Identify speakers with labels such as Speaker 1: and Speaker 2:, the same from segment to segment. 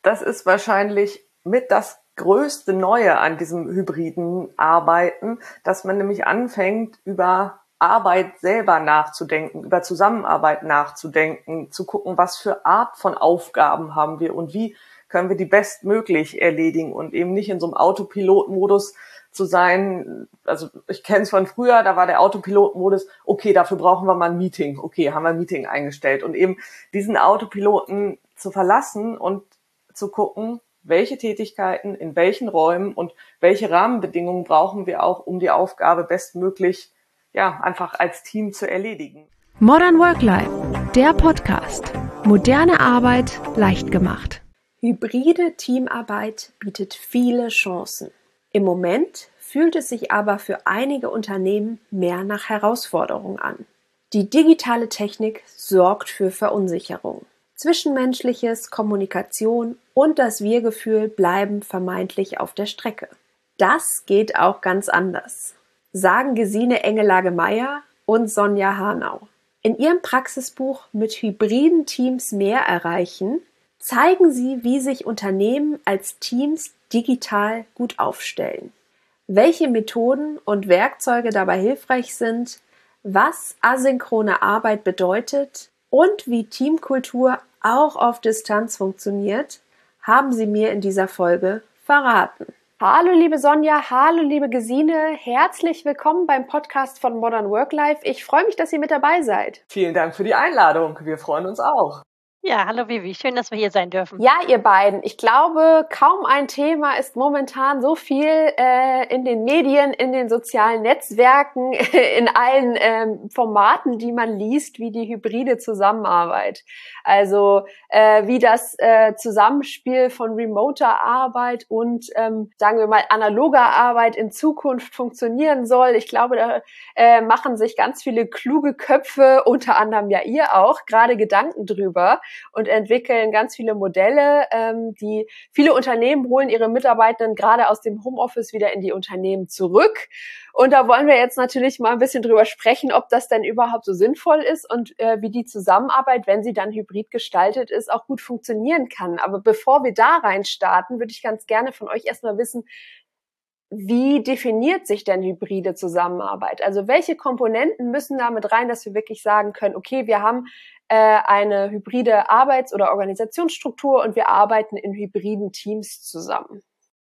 Speaker 1: Das ist wahrscheinlich mit das größte Neue an diesem hybriden Arbeiten, dass man nämlich anfängt, über Arbeit selber nachzudenken, über Zusammenarbeit nachzudenken, zu gucken, was für Art von Aufgaben haben wir und wie können wir die bestmöglich erledigen und eben nicht in so einem Autopilot-Modus zu sein. Also ich kenne es von früher, da war der Autopilot-Modus, okay, dafür brauchen wir mal ein Meeting, okay, haben wir ein Meeting eingestellt und eben diesen Autopiloten zu verlassen und zu gucken, welche Tätigkeiten in welchen Räumen und welche Rahmenbedingungen brauchen wir auch, um die Aufgabe bestmöglich einfach als Team zu erledigen.
Speaker 2: Modern Work Life, der Podcast. Moderne Arbeit leicht gemacht.
Speaker 3: Hybride Teamarbeit bietet viele Chancen. Im Moment fühlt es sich aber für einige Unternehmen mehr nach Herausforderung an. Die digitale Technik sorgt für Verunsicherung. Zwischenmenschliches, Kommunikation und das Wir-Gefühl bleiben vermeintlich auf der Strecke. Das geht auch ganz anders, sagen Gesine Engelage-Meyer und Sonja Hanau. In ihrem Praxisbuch Mit hybriden Teams mehr erreichen, zeigen sie, wie sich Unternehmen als Teams digital gut aufstellen, welche Methoden und Werkzeuge dabei hilfreich sind, was asynchrone Arbeit bedeutet und wie Teamkultur auch auf Distanz funktioniert, haben sie mir in dieser Folge verraten. Hallo liebe Sonja, hallo liebe Gesine, herzlich willkommen beim Podcast von Modern Work Life. Ich freue mich, dass ihr mit dabei seid.
Speaker 1: Vielen Dank für die Einladung, wir freuen uns auch.
Speaker 4: Ja, hallo Vivi, schön, dass wir hier sein dürfen.
Speaker 3: Ja, ihr beiden, ich glaube, kaum ein Thema ist momentan so viel in den Medien, in den sozialen Netzwerken, in allen Formaten, die man liest, wie die hybride Zusammenarbeit. Also wie das Zusammenspiel von remoter Arbeit und, sagen wir mal, analoger Arbeit in Zukunft funktionieren soll. Ich glaube, da machen sich ganz viele kluge Köpfe, unter anderem ja ihr auch, gerade Gedanken drüber. Und entwickeln ganz viele Modelle, die viele Unternehmen holen ihre Mitarbeitenden gerade aus dem Homeoffice wieder in die Unternehmen zurück. Und da wollen wir jetzt natürlich mal ein bisschen drüber sprechen, ob das denn überhaupt so sinnvoll ist und wie die Zusammenarbeit, wenn sie dann hybrid gestaltet ist, auch gut funktionieren kann. Aber bevor wir da rein starten, würde ich ganz gerne von euch erstmal wissen, wie definiert sich denn hybride Zusammenarbeit? Also welche Komponenten müssen da mit rein, dass wir wirklich sagen können, okay, wir haben eine hybride Arbeits- oder Organisationsstruktur und wir arbeiten in hybriden Teams zusammen?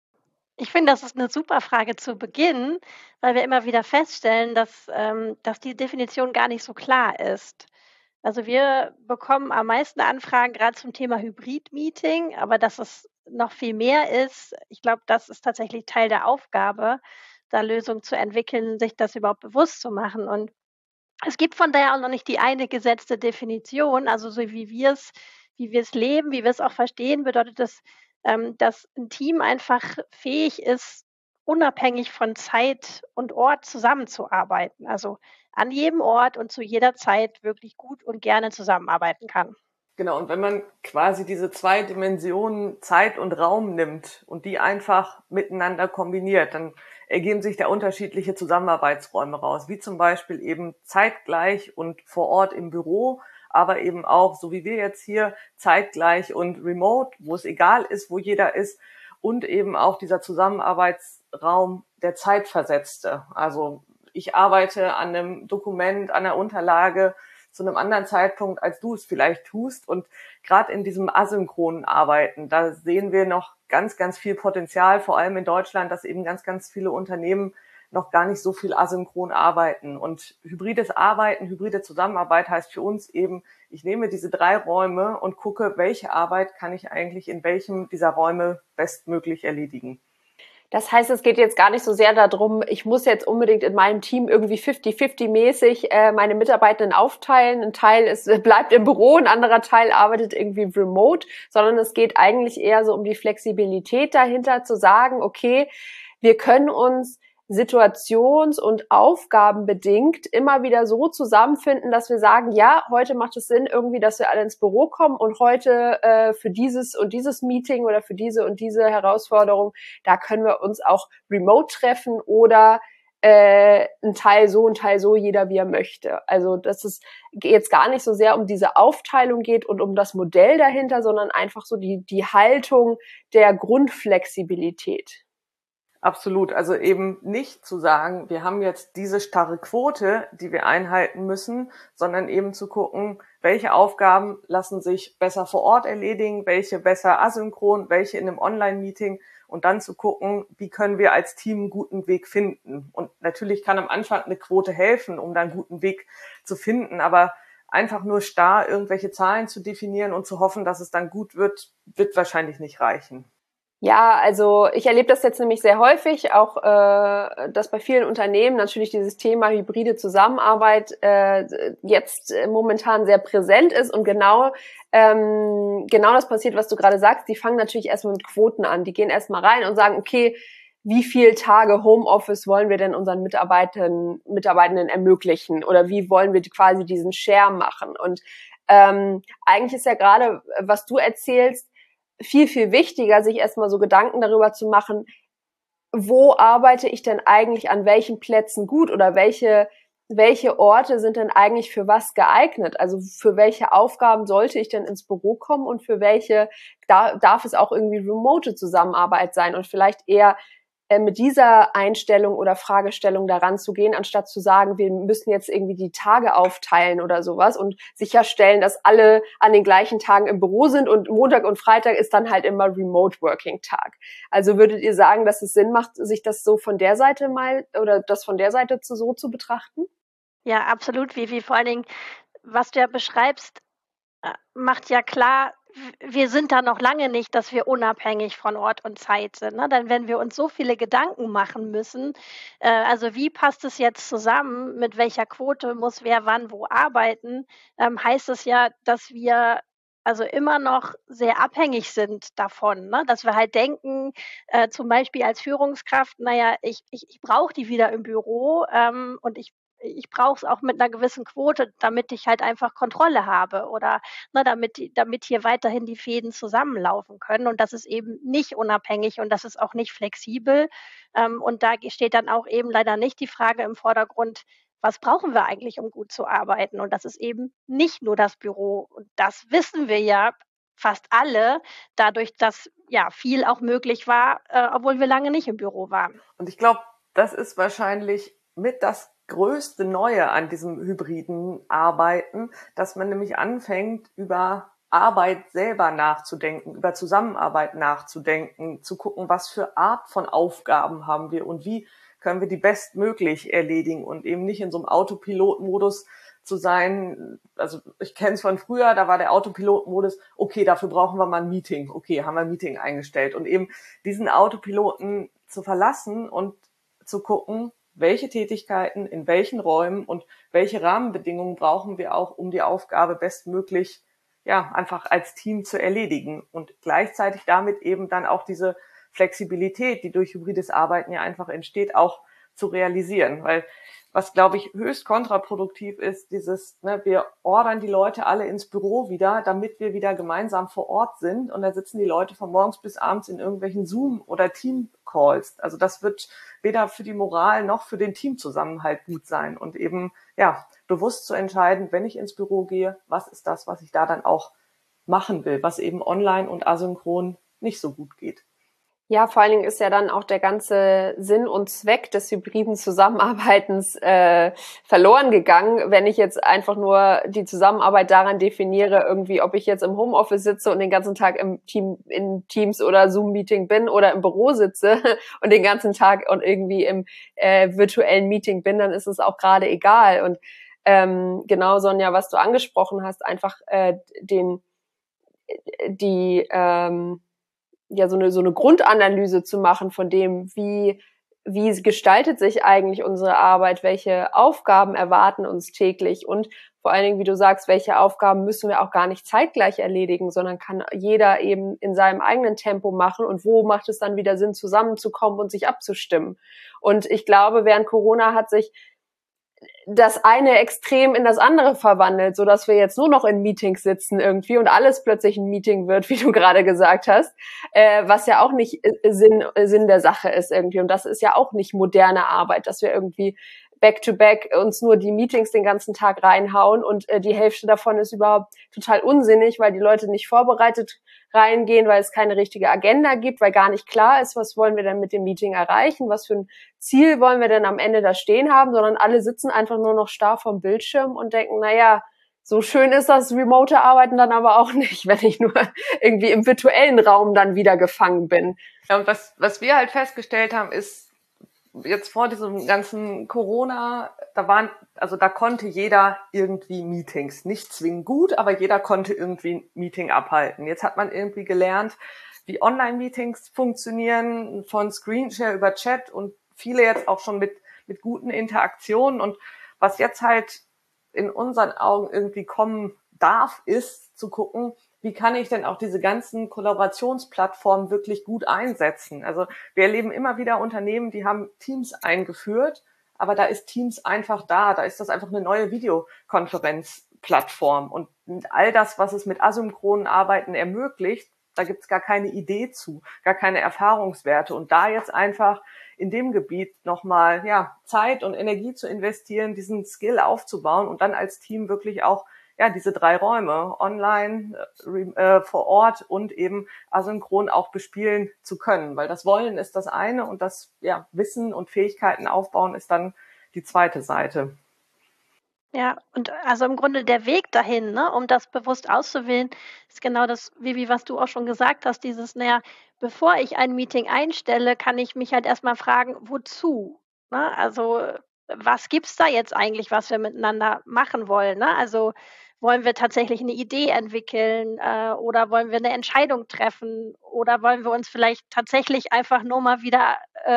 Speaker 4: Ich finde, das ist eine super Frage zu Beginn, weil wir immer wieder feststellen, dass die Definition gar nicht so klar ist. Also wir bekommen am meisten Anfragen gerade zum Thema Hybrid-Meeting, aber dass es noch viel mehr ist, ich glaube, das ist tatsächlich Teil der Aufgabe, da Lösungen zu entwickeln, sich das überhaupt bewusst zu machen. Und es gibt von daher auch noch nicht die eine gesetzte Definition, also so wie wir es leben, wie wir es auch verstehen, bedeutet das, dass ein Team einfach fähig ist, unabhängig von Zeit und Ort zusammenzuarbeiten. Also an jedem Ort und zu jeder Zeit wirklich gut und gerne zusammenarbeiten kann.
Speaker 1: Genau, und wenn man quasi diese zwei Dimensionen Zeit und Raum nimmt und die einfach miteinander kombiniert, dann ergeben sich da unterschiedliche Zusammenarbeitsräume raus, wie zum Beispiel eben zeitgleich und vor Ort im Büro, aber eben auch, so wie wir jetzt hier, zeitgleich und remote, wo es egal ist, wo jeder ist, und eben auch dieser Zusammenarbeitsraum der Zeitversetzte. Also ich arbeite an einem Dokument, an einer Unterlage zu einem anderen Zeitpunkt, als du es vielleicht tust. Und gerade in diesem asynchronen Arbeiten, da sehen wir noch ganz, ganz viel Potenzial, vor allem in Deutschland, dass eben ganz, ganz viele Unternehmen noch gar nicht so viel asynchron arbeiten. Und hybrides Arbeiten, hybride Zusammenarbeit heißt für uns eben, ich nehme diese 3 Räume und gucke, welche Arbeit kann ich eigentlich in welchem dieser Räume bestmöglich erledigen.
Speaker 3: Das heißt, es geht jetzt gar nicht so sehr darum, ich muss jetzt unbedingt in meinem Team irgendwie 50-50-mäßig meine Mitarbeitenden aufteilen. Ein Teil bleibt im Büro, ein anderer Teil arbeitet irgendwie remote, sondern es geht eigentlich eher so um die Flexibilität dahinter, zu sagen, okay, wir können uns situations- und aufgabenbedingt immer wieder so zusammenfinden, dass wir sagen, ja, heute macht es Sinn irgendwie, dass wir alle ins Büro kommen und heute für dieses und dieses Meeting oder für diese und diese Herausforderung, da können wir uns auch remote treffen oder ein Teil so, jeder wie er möchte. Also dass es jetzt gar nicht so sehr um diese Aufteilung geht und um das Modell dahinter, sondern einfach so die Haltung der Grundflexibilität.
Speaker 1: Absolut. Also eben nicht zu sagen, wir haben jetzt diese starre Quote, die wir einhalten müssen, sondern eben zu gucken, welche Aufgaben lassen sich besser vor Ort erledigen, welche besser asynchron, welche in einem Online-Meeting und dann zu gucken, wie können wir als Team einen guten Weg finden. Und natürlich kann am Anfang eine Quote helfen, um dann einen guten Weg zu finden, aber einfach nur starr irgendwelche Zahlen zu definieren und zu hoffen, dass es dann gut wird, wird wahrscheinlich nicht reichen.
Speaker 3: Ja, also ich erlebe das jetzt nämlich sehr häufig, auch dass bei vielen Unternehmen natürlich dieses Thema hybride Zusammenarbeit jetzt momentan sehr präsent ist und genau das passiert, was du gerade sagst. Die fangen natürlich erstmal mit Quoten an. Die gehen erstmal rein und sagen, okay, wie viele Tage Homeoffice wollen wir denn unseren Mitarbeitenden ermöglichen oder wie wollen wir quasi diesen Share machen? Und eigentlich ist ja gerade, was du erzählst, viel, viel wichtiger, sich erstmal so Gedanken darüber zu machen, wo arbeite ich denn eigentlich an welchen Plätzen gut oder welche Orte sind denn eigentlich für was geeignet? Also für welche Aufgaben sollte ich denn ins Büro kommen und für welche darf es auch irgendwie remote Zusammenarbeit sein und vielleicht eher mit dieser Einstellung oder Fragestellung daran zu gehen, anstatt zu sagen, wir müssen jetzt irgendwie die Tage aufteilen oder sowas und sicherstellen, dass alle an den gleichen Tagen im Büro sind und Montag und Freitag ist dann halt immer Remote-Working-Tag. Also würdet ihr sagen, dass es Sinn macht, sich das so von der Seite mal oder das von der Seite so zu betrachten?
Speaker 4: Ja, absolut, Vivi. Vor allen Dingen, was du ja beschreibst, macht ja klar, wir sind da noch lange nicht, dass wir unabhängig von Ort und Zeit sind. Ne? Denn wenn wir uns so viele Gedanken machen müssen, also wie passt es jetzt zusammen, mit welcher Quote muss wer wann wo arbeiten, heißt es ja, dass wir also immer noch sehr abhängig sind davon, ne? Dass wir halt denken, zum Beispiel als Führungskraft, naja, ich brauche die wieder im Büro und ich brauche es auch mit einer gewissen Quote, damit ich halt einfach Kontrolle habe oder ne, damit hier weiterhin die Fäden zusammenlaufen können. Und das ist eben nicht unabhängig und das ist auch nicht flexibel. Und da steht dann auch eben leider nicht die Frage im Vordergrund, was brauchen wir eigentlich, um gut zu arbeiten? Und das ist eben nicht nur das Büro. Und das wissen wir ja fast alle, dadurch, dass ja viel auch möglich war, obwohl wir lange nicht im Büro waren.
Speaker 1: Und ich glaube, das ist wahrscheinlich mit das größte Neue an diesem hybriden Arbeiten, dass man nämlich anfängt, über Arbeit selber nachzudenken, über Zusammenarbeit nachzudenken, zu gucken, was für Art von Aufgaben haben wir und wie können wir die bestmöglich erledigen und eben nicht in so einem Autopilotmodus zu sein. Also ich kenne es von früher, da war der Autopilotmodus, okay, dafür brauchen wir mal ein Meeting, okay, haben wir ein Meeting eingestellt und eben diesen Autopiloten zu verlassen und zu gucken, welche Tätigkeiten in welchen Räumen und welche Rahmenbedingungen brauchen wir auch, um die Aufgabe bestmöglich ja einfach als Team zu erledigen und gleichzeitig damit eben dann auch diese Flexibilität, die durch hybrides Arbeiten ja einfach entsteht, auch zu realisieren. Weil was, glaube ich, höchst kontraproduktiv ist, wir ordern die Leute alle ins Büro wieder, damit wir wieder gemeinsam vor Ort sind. Und da sitzen die Leute von morgens bis abends in irgendwelchen Zoom- oder Team-Calls. Also das wird weder für die Moral noch für den Teamzusammenhalt gut sein. Und eben, ja, bewusst zu entscheiden, wenn ich ins Büro gehe, was ist das, was ich da dann auch machen will, was eben online und asynchron nicht so gut geht.
Speaker 3: Ja, vor allen Dingen ist ja dann auch der ganze Sinn und Zweck des hybriden Zusammenarbeitens verloren gegangen, wenn ich jetzt einfach nur die Zusammenarbeit daran definiere, irgendwie, ob ich jetzt im Homeoffice sitze und den ganzen Tag in Teams oder Zoom-Meeting bin oder im Büro sitze und den ganzen Tag und irgendwie im virtuellen Meeting bin, dann ist es auch gerade egal. Und genau, Sonja, was du angesprochen hast, einfach so eine Grundanalyse zu machen von dem, wie gestaltet sich eigentlich unsere Arbeit, welche Aufgaben erwarten uns täglich und vor allen Dingen, wie du sagst, welche Aufgaben müssen wir auch gar nicht zeitgleich erledigen, sondern kann jeder eben in seinem eigenen Tempo machen und wo macht es dann wieder Sinn, zusammenzukommen und sich abzustimmen. Und ich glaube, während Corona hat sich das eine Extrem in das andere verwandelt, so dass wir jetzt nur noch in Meetings sitzen irgendwie und alles plötzlich ein Meeting wird, wie du gerade gesagt hast, was ja auch nicht Sinn der Sache ist irgendwie. Und das ist ja auch nicht moderne Arbeit, dass wir irgendwie back-to-back uns nur die Meetings den ganzen Tag reinhauen und die Hälfte davon ist überhaupt total unsinnig, weil die Leute nicht vorbereitet reingehen, weil es keine richtige Agenda gibt, weil gar nicht klar ist, was wollen wir denn mit dem Meeting erreichen, was für ein Ziel wollen wir denn am Ende da stehen haben, sondern alle sitzen einfach nur noch starr vom Bildschirm und denken, naja, so schön ist das remote Arbeiten dann aber auch nicht, wenn ich nur irgendwie im virtuellen Raum dann wieder gefangen bin.
Speaker 1: Ja, und was wir halt festgestellt haben, ist, jetzt vor diesem ganzen Corona, da konnte jeder irgendwie Meetings, nicht zwingend gut, aber jeder konnte irgendwie ein Meeting abhalten. Jetzt hat man irgendwie gelernt, wie Online-Meetings funktionieren, von Screenshare über Chat und viele jetzt auch schon mit guten Interaktionen. Und was jetzt halt in unseren Augen irgendwie kommen darf, ist zu gucken, wie kann ich denn auch diese ganzen Kollaborationsplattformen wirklich gut einsetzen? Also wir erleben immer wieder Unternehmen, die haben Teams eingeführt, aber da ist Teams einfach da ist das einfach eine neue Videokonferenzplattform. Und all das, was es mit asynchronen Arbeiten ermöglicht, da gibt's gar keine Idee zu, gar keine Erfahrungswerte. Und da jetzt einfach in dem Gebiet nochmal Zeit und Energie zu investieren, diesen Skill aufzubauen und dann als Team wirklich auch diese 3 Räume, online, vor Ort und eben asynchron auch bespielen zu können. Weil das Wollen ist das eine und das Wissen und Fähigkeiten aufbauen ist dann die zweite Seite.
Speaker 4: Ja, und also im Grunde der Weg dahin, ne, um das bewusst auszuwählen, ist genau das, Vivi, was du auch schon gesagt hast, dieses, bevor ich ein Meeting einstelle, kann ich mich halt erstmal fragen, wozu? Ne? Also, was gibt's da jetzt eigentlich, was wir miteinander machen wollen? Ne? Also, wollen wir tatsächlich eine Idee entwickeln, oder wollen wir eine Entscheidung treffen oder wollen wir uns vielleicht tatsächlich einfach nur mal wieder,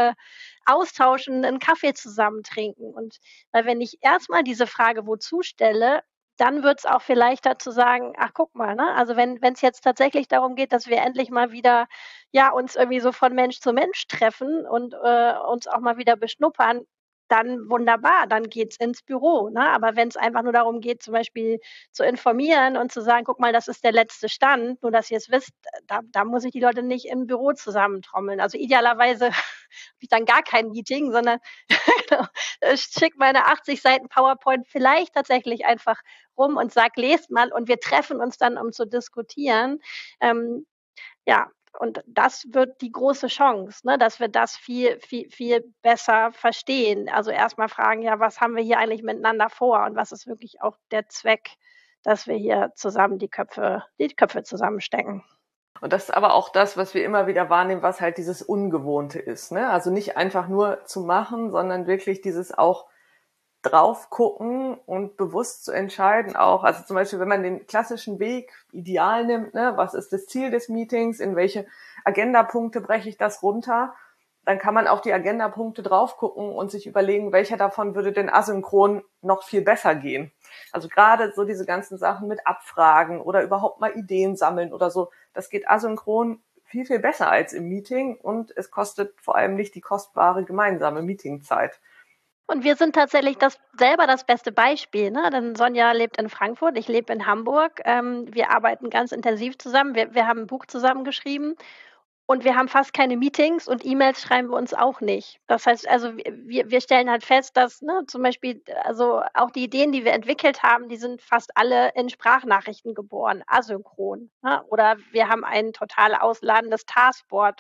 Speaker 4: austauschen, einen Kaffee zusammen trinken? Und weil wenn ich erstmal diese Frage „Wozu“ stelle, dann wird es auch viel leichter zu sagen: „Ach, guck mal“, ne? Also, wenn es jetzt tatsächlich darum geht, dass wir endlich mal wieder, uns irgendwie so von Mensch zu Mensch treffen und, uns auch mal wieder beschnuppern, dann wunderbar, dann geht's ins Büro, ne? Aber wenn es einfach nur darum geht, zum Beispiel zu informieren und zu sagen: „Guck mal, das ist der letzte Stand, nur dass ihr es wisst“, da muss ich die Leute nicht im Büro zusammentrommeln. Also, idealerweise habe ich dann gar kein Meeting, sondern genau, ich schicke meine 80 Seiten PowerPoint vielleicht tatsächlich einfach rum und sage: „Lest mal“ und wir treffen uns dann, um zu diskutieren. Ähm, ja, und das wird die große Chance, ne, dass wir das viel, viel, viel besser verstehen. Also, erst mal fragen: „Ja, was haben wir hier eigentlich miteinander vor und was ist wirklich auch der Zweck, dass wir hier zusammen die Köpfe zusammenstecken?“
Speaker 1: Und das ist aber auch das, was wir immer wieder wahrnehmen, was halt dieses Ungewohnte ist, ne? Also nicht einfach nur zu machen, sondern wirklich dieses auch drauf gucken und bewusst zu entscheiden auch. Also zum Beispiel, wenn man den klassischen Weg ideal nimmt, ne, was ist das Ziel des Meetings, in welche Agendapunkte breche ich das runter, dann kann man auf die Agendapunkte drauf gucken und sich überlegen, welcher davon würde denn asynchron noch viel besser gehen. Also gerade so diese ganzen Sachen mit Abfragen oder überhaupt mal Ideen sammeln oder so, das geht asynchron viel, viel besser als im Meeting und es kostet vor allem nicht die kostbare gemeinsame Meetingzeit.
Speaker 4: Und wir sind tatsächlich das beste Beispiel, ne? Denn Sonja lebt in Frankfurt, ich lebe in Hamburg. Wir arbeiten ganz intensiv zusammen. Wir haben ein Buch zusammen geschrieben und wir haben fast keine Meetings und E-Mails schreiben wir uns auch nicht. Das heißt also, wir stellen halt fest, dass, ne, zum Beispiel, also auch die Ideen, die wir entwickelt haben, die sind fast alle in Sprachnachrichten geboren, asynchron, ne? Oder wir haben ein total ausladendes Taskboard.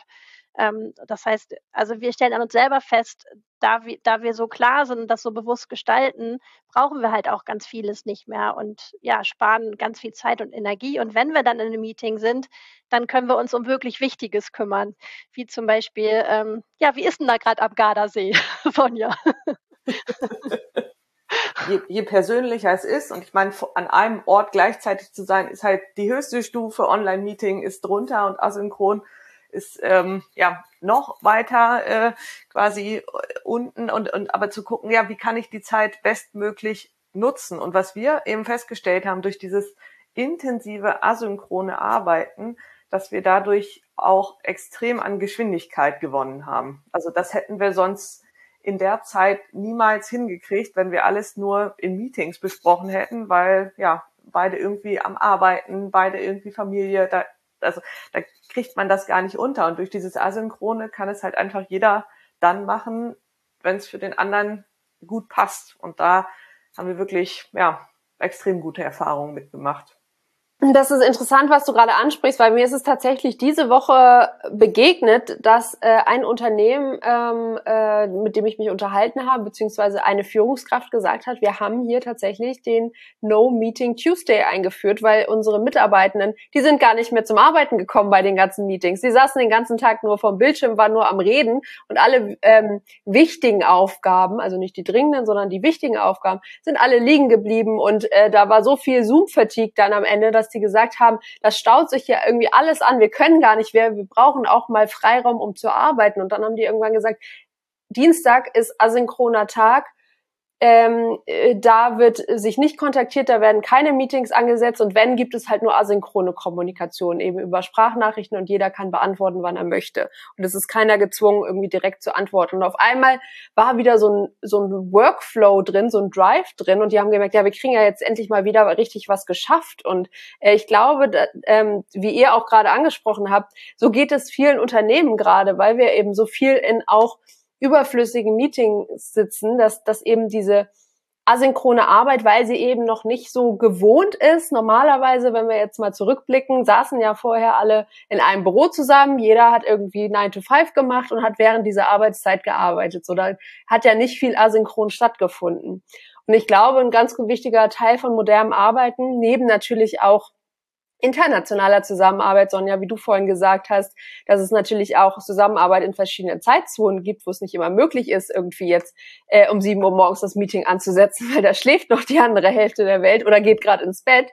Speaker 4: Das heißt, also wir stellen an uns selber fest, da wir so klar sind und das so bewusst gestalten, brauchen wir halt auch ganz vieles nicht mehr und sparen ganz viel Zeit und Energie. Und wenn wir dann in einem Meeting sind, dann können wir uns um wirklich Wichtiges kümmern, wie zum Beispiel, wie ist denn da gerade am Gardasee, Sonja?
Speaker 1: Je persönlicher es ist, und ich meine, an einem Ort gleichzeitig zu sein, ist halt die höchste Stufe. Online-Meeting ist drunter und asynchron ist noch weiter quasi unten und aber zu gucken, wie kann ich die Zeit bestmöglich nutzen? Und was wir eben festgestellt haben durch dieses intensive asynchrone Arbeiten, dass wir dadurch auch extrem an Geschwindigkeit gewonnen haben. Also das hätten wir sonst in der Zeit niemals hingekriegt, wenn wir alles nur in Meetings besprochen hätten, weil ja beide irgendwie am Arbeiten, beide irgendwie Familie, da kriegt man das gar nicht unter. Und durch dieses Asynchrone kann es halt einfach jeder dann machen, wenn es für den anderen gut passt. Und da haben wir wirklich extrem gute Erfahrungen mitgemacht.
Speaker 3: Das ist interessant, was du gerade ansprichst, weil mir ist es tatsächlich diese Woche begegnet, dass ein Unternehmen, mit dem ich mich unterhalten habe, beziehungsweise eine Führungskraft gesagt hat, wir haben hier tatsächlich den No Meeting Tuesday eingeführt, weil unsere Mitarbeitenden, die sind gar nicht mehr zum Arbeiten gekommen bei den ganzen Meetings. Die saßen den ganzen Tag nur vorm Bildschirm, waren nur am Reden und alle wichtigen Aufgaben, also nicht die dringenden, sondern die wichtigen Aufgaben, sind alle liegen geblieben und da war so viel Zoom-Fatigue dann am Ende, dass die gesagt haben, das staut sich ja irgendwie alles an, wir können gar nicht mehr, wir brauchen auch mal Freiraum, um zu arbeiten. Und dann haben die irgendwann gesagt, Dienstag ist asynchroner Tag, da wird sich nicht kontaktiert, da werden keine Meetings angesetzt und wenn, gibt es halt nur asynchrone Kommunikation, eben über Sprachnachrichten und jeder kann beantworten, wann er möchte. Und es ist keiner gezwungen, irgendwie direkt zu antworten. Und auf einmal war wieder so ein Workflow drin, so ein Drive drin und die haben gemerkt, ja, wir kriegen ja jetzt endlich mal wieder richtig was geschafft. Und ich glaube, wie ihr auch gerade angesprochen habt, so geht es vielen Unternehmen gerade, weil wir eben so viel in auch überflüssigen Meetings sitzen, dass eben diese asynchrone Arbeit, weil sie eben noch nicht so gewohnt ist. Normalerweise, wenn wir jetzt mal zurückblicken, saßen ja vorher alle in einem Büro zusammen. Jeder hat irgendwie 9 to 5 gemacht und hat während dieser Arbeitszeit gearbeitet. So, da hat ja nicht viel asynchron stattgefunden. Und ich glaube, ein ganz wichtiger Teil von modernem Arbeiten, neben natürlich auch internationaler Zusammenarbeit, Sonja, wie du vorhin gesagt hast, dass es natürlich auch Zusammenarbeit in verschiedenen Zeitzonen gibt, wo es nicht immer möglich ist, irgendwie jetzt um 7 Uhr morgens das Meeting anzusetzen, weil da schläft noch die andere Hälfte der Welt oder geht gerade ins Bett.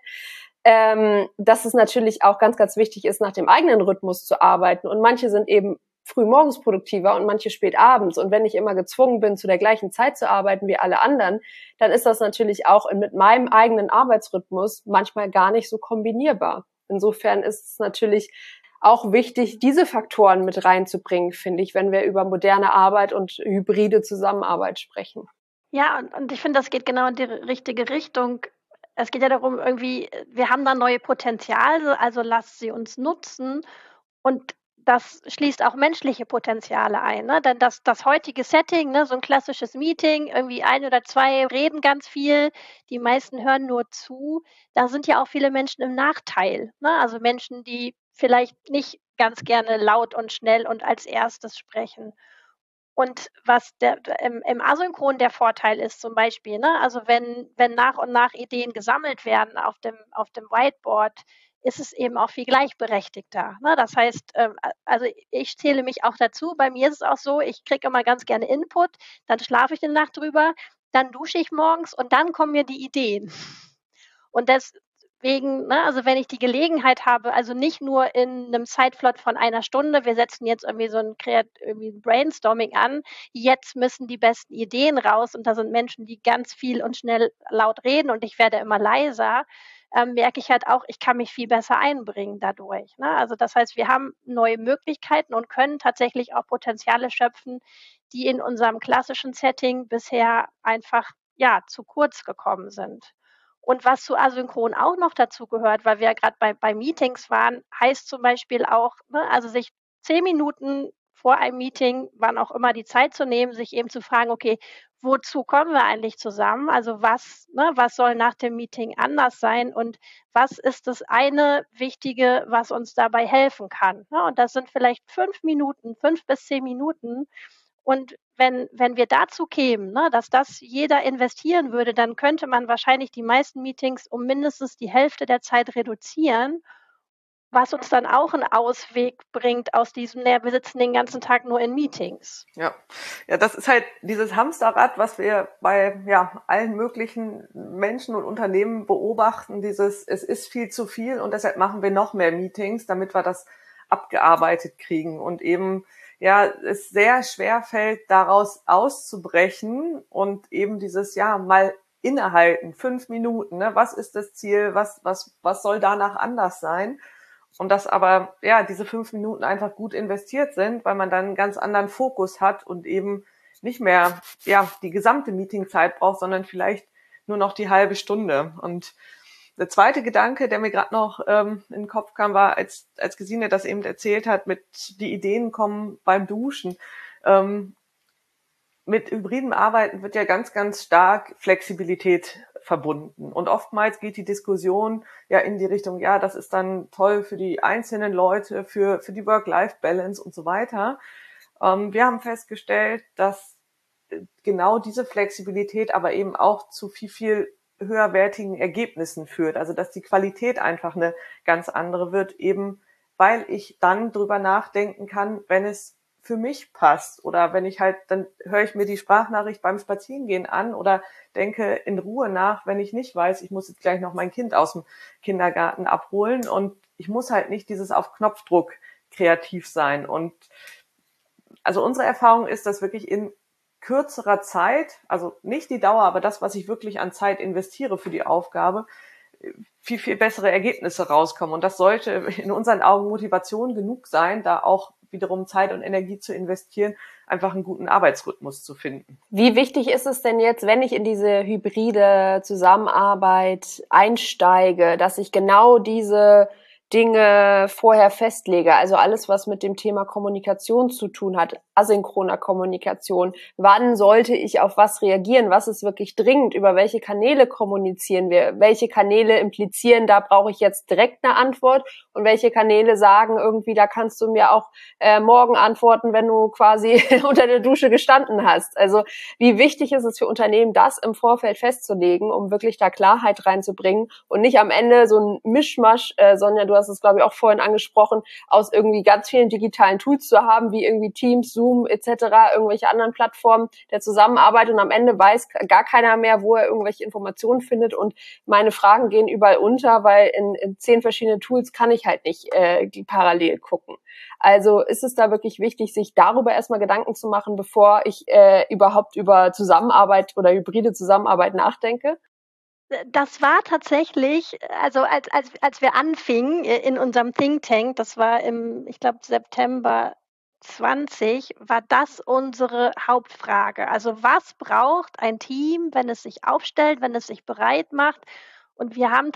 Speaker 3: Dass es natürlich auch ganz, ganz wichtig ist, nach dem eigenen Rhythmus zu arbeiten. Und manche sind eben früh morgens produktiver und manche spät abends. Und wenn ich immer gezwungen bin, zu der gleichen Zeit zu arbeiten wie alle anderen, dann ist das natürlich auch mit meinem eigenen Arbeitsrhythmus manchmal gar nicht so kombinierbar. Insofern ist es natürlich auch wichtig, diese Faktoren mit reinzubringen, finde ich, wenn wir über moderne Arbeit und hybride Zusammenarbeit sprechen.
Speaker 4: Ja, und ich finde, das geht genau in die richtige Richtung. Es geht ja darum, irgendwie, wir haben da neue Potenziale, also lasst sie uns nutzen. Und das schließt auch menschliche Potenziale ein, ne? Denn das heutige Setting, ne, so ein klassisches Meeting, irgendwie 1 oder 2 reden ganz viel, die meisten hören nur zu. Da sind ja auch viele Menschen im Nachteil, ne? Also Menschen, die vielleicht nicht ganz gerne laut und schnell und als Erstes sprechen. Und was im Asynchron der Vorteil ist zum Beispiel, ne, also wenn nach und nach Ideen gesammelt werden auf dem Whiteboard, ist es eben auch viel gleichberechtigter, ne? Das heißt, also ich zähle mich auch dazu. Bei mir ist es auch so, ich kriege immer ganz gerne Input, dann schlafe ich 'ne Nacht drüber, dann dusche ich morgens und dann kommen mir die Ideen. Und deswegen, ne, also wenn ich die Gelegenheit habe, also nicht nur in einem Zeitslot von 1 Stunde, wir setzen jetzt irgendwie so ein Brainstorming an, jetzt müssen die besten Ideen raus und da sind Menschen, die ganz viel und schnell laut reden und ich werde immer leiser, merke ich halt auch, ich kann mich viel besser einbringen dadurch, ne? Also das heißt, wir haben neue Möglichkeiten und können tatsächlich auch Potenziale schöpfen, die in unserem klassischen Setting bisher einfach, ja, zu kurz gekommen sind. Und was zu asynchron auch noch dazu gehört, weil wir ja grad bei Meetings waren, heißt zum Beispiel auch, ne, also sich 10 Minuten vor einem Meeting, wann auch immer, die Zeit zu nehmen, sich eben zu fragen: „Okay, wozu kommen wir eigentlich zusammen? Also was soll nach dem Meeting anders sein und was ist das eine Wichtige, was uns dabei helfen kann?“ Ne, und das sind vielleicht 5 Minuten, 5 bis 10 Minuten. Und wenn wir dazu kämen, ne, dass das jeder investieren würde, dann könnte man wahrscheinlich die meisten Meetings um mindestens die Hälfte der Zeit reduzieren, was uns dann auch 'n Ausweg bringt aus diesem: „Na ja, wir sitzen den ganzen Tag nur in Meetings.“
Speaker 1: Ja, das ist halt dieses Hamsterrad, was wir bei allen möglichen Menschen und Unternehmen beobachten. Es ist viel zu viel und deshalb machen wir noch mehr Meetings, damit wir das abgearbeitet kriegen und eben es sehr schwer fällt, daraus auszubrechen und eben dieses mal innehalten, 5 Minuten, ne? Was ist das Ziel? Was soll danach anders sein? Und dass aber diese 5 Minuten einfach gut investiert sind, weil man dann einen ganz anderen Fokus hat und eben nicht mehr die gesamte Meetingzeit braucht, sondern vielleicht nur noch die halbe Stunde. Und der zweite Gedanke, der mir gerade noch in den Kopf kam, war, als Gesine das eben erzählt hat, mit die Ideen kommen beim Duschen. Mit hybridem Arbeiten wird ja ganz, ganz stark Flexibilität verbunden. Und oftmals geht die Diskussion ja in die Richtung, ja, das ist dann toll für die einzelnen Leute, für die Work-Life-Balance und so weiter. Wir haben festgestellt, dass genau diese Flexibilität aber eben auch zu viel, viel höherwertigen Ergebnissen führt. Also dass die Qualität einfach eine ganz andere wird, eben weil ich dann drüber nachdenken kann, wenn es für mich passt oder wenn ich halt, dann höre ich mir die Sprachnachricht beim Spazierengehen an oder denke in Ruhe nach, wenn ich nicht weiß, ich muss jetzt gleich noch mein Kind aus dem Kindergarten abholen und ich muss halt nicht dieses auf Knopfdruck kreativ sein. Und also unsere Erfahrung ist, dass wirklich in kürzerer Zeit, also nicht die Dauer, aber das, was ich wirklich an Zeit investiere für die Aufgabe, viel, viel bessere Ergebnisse rauskommen. Und das sollte in unseren Augen Motivation genug sein, da auch wiederum Zeit und Energie zu investieren, einfach einen guten Arbeitsrhythmus zu finden.
Speaker 3: Wie wichtig ist es denn jetzt, wenn ich in diese hybride Zusammenarbeit einsteige, dass ich genau diese Dinge vorher festlege, also alles, was mit dem Thema Kommunikation zu tun hat, asynchroner Kommunikation. Wann sollte ich auf was reagieren? Was ist wirklich dringend? Über welche Kanäle kommunizieren wir? Welche Kanäle implizieren, da brauche ich jetzt direkt eine Antwort? Und welche Kanäle sagen irgendwie, da kannst du mir auch morgen antworten, wenn du quasi unter der Dusche gestanden hast? Also wie wichtig ist es für Unternehmen, das im Vorfeld festzulegen, um wirklich da Klarheit reinzubringen und nicht am Ende so ein Mischmasch, Sonja, du hast es, glaube ich, auch vorhin angesprochen, aus irgendwie ganz vielen digitalen Tools zu haben, wie irgendwie Teams, Zoom etc., irgendwelche anderen Plattformen der Zusammenarbeit und am Ende weiß gar keiner mehr, wo er irgendwelche Informationen findet und meine Fragen gehen überall unter, weil in 10 verschiedenen Tools kann ich halt nicht die parallel gucken. Also ist es da wirklich wichtig, sich darüber erstmal Gedanken zu machen, bevor ich überhaupt über Zusammenarbeit oder hybride Zusammenarbeit nachdenke?
Speaker 4: Das war tatsächlich, also als wir anfingen in unserem Think Tank, das war im, ich glaube, September 20, war das unsere Hauptfrage. Also was braucht ein Team, wenn es sich aufstellt, wenn es sich bereit macht? Und wir haben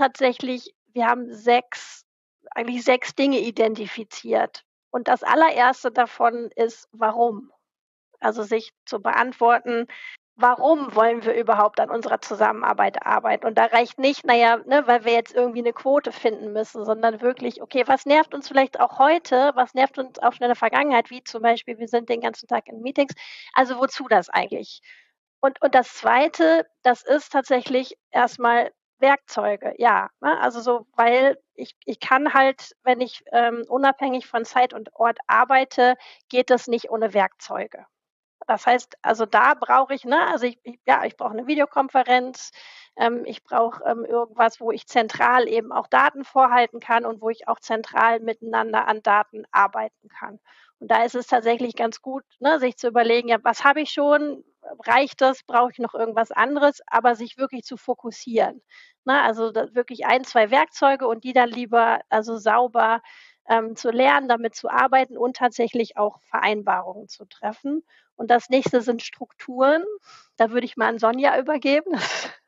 Speaker 4: eigentlich 6 Dinge identifiziert. Und das allererste davon ist, warum? Also sich zu beantworten, warum wollen wir überhaupt an unserer Zusammenarbeit arbeiten? Und da reicht nicht, weil wir jetzt irgendwie eine Quote finden müssen, sondern wirklich, okay, was nervt uns vielleicht auch heute? Was nervt uns auch schon in der Vergangenheit? Wie zum Beispiel, wir sind den ganzen Tag in Meetings. Also wozu das eigentlich? Und das Zweite, das ist tatsächlich erstmal Werkzeuge, ja. Ne? Also so, weil ich kann halt, wenn ich unabhängig von Zeit und Ort arbeite, geht das nicht ohne Werkzeuge. Das heißt, also da brauche ich, ich brauche eine Videokonferenz, ich brauche irgendwas, wo ich zentral eben auch Daten vorhalten kann und wo ich auch zentral miteinander an Daten arbeiten kann. Und da ist es tatsächlich ganz gut, sich zu überlegen, ja, was habe ich schon, reicht das, brauche ich noch irgendwas anderes, aber sich wirklich zu fokussieren. Also wirklich 1, 2 Werkzeuge und die dann lieber also sauber zu lernen, damit zu arbeiten und tatsächlich auch Vereinbarungen zu treffen. Und das nächste sind Strukturen. Da würde ich mal an Sonja übergeben.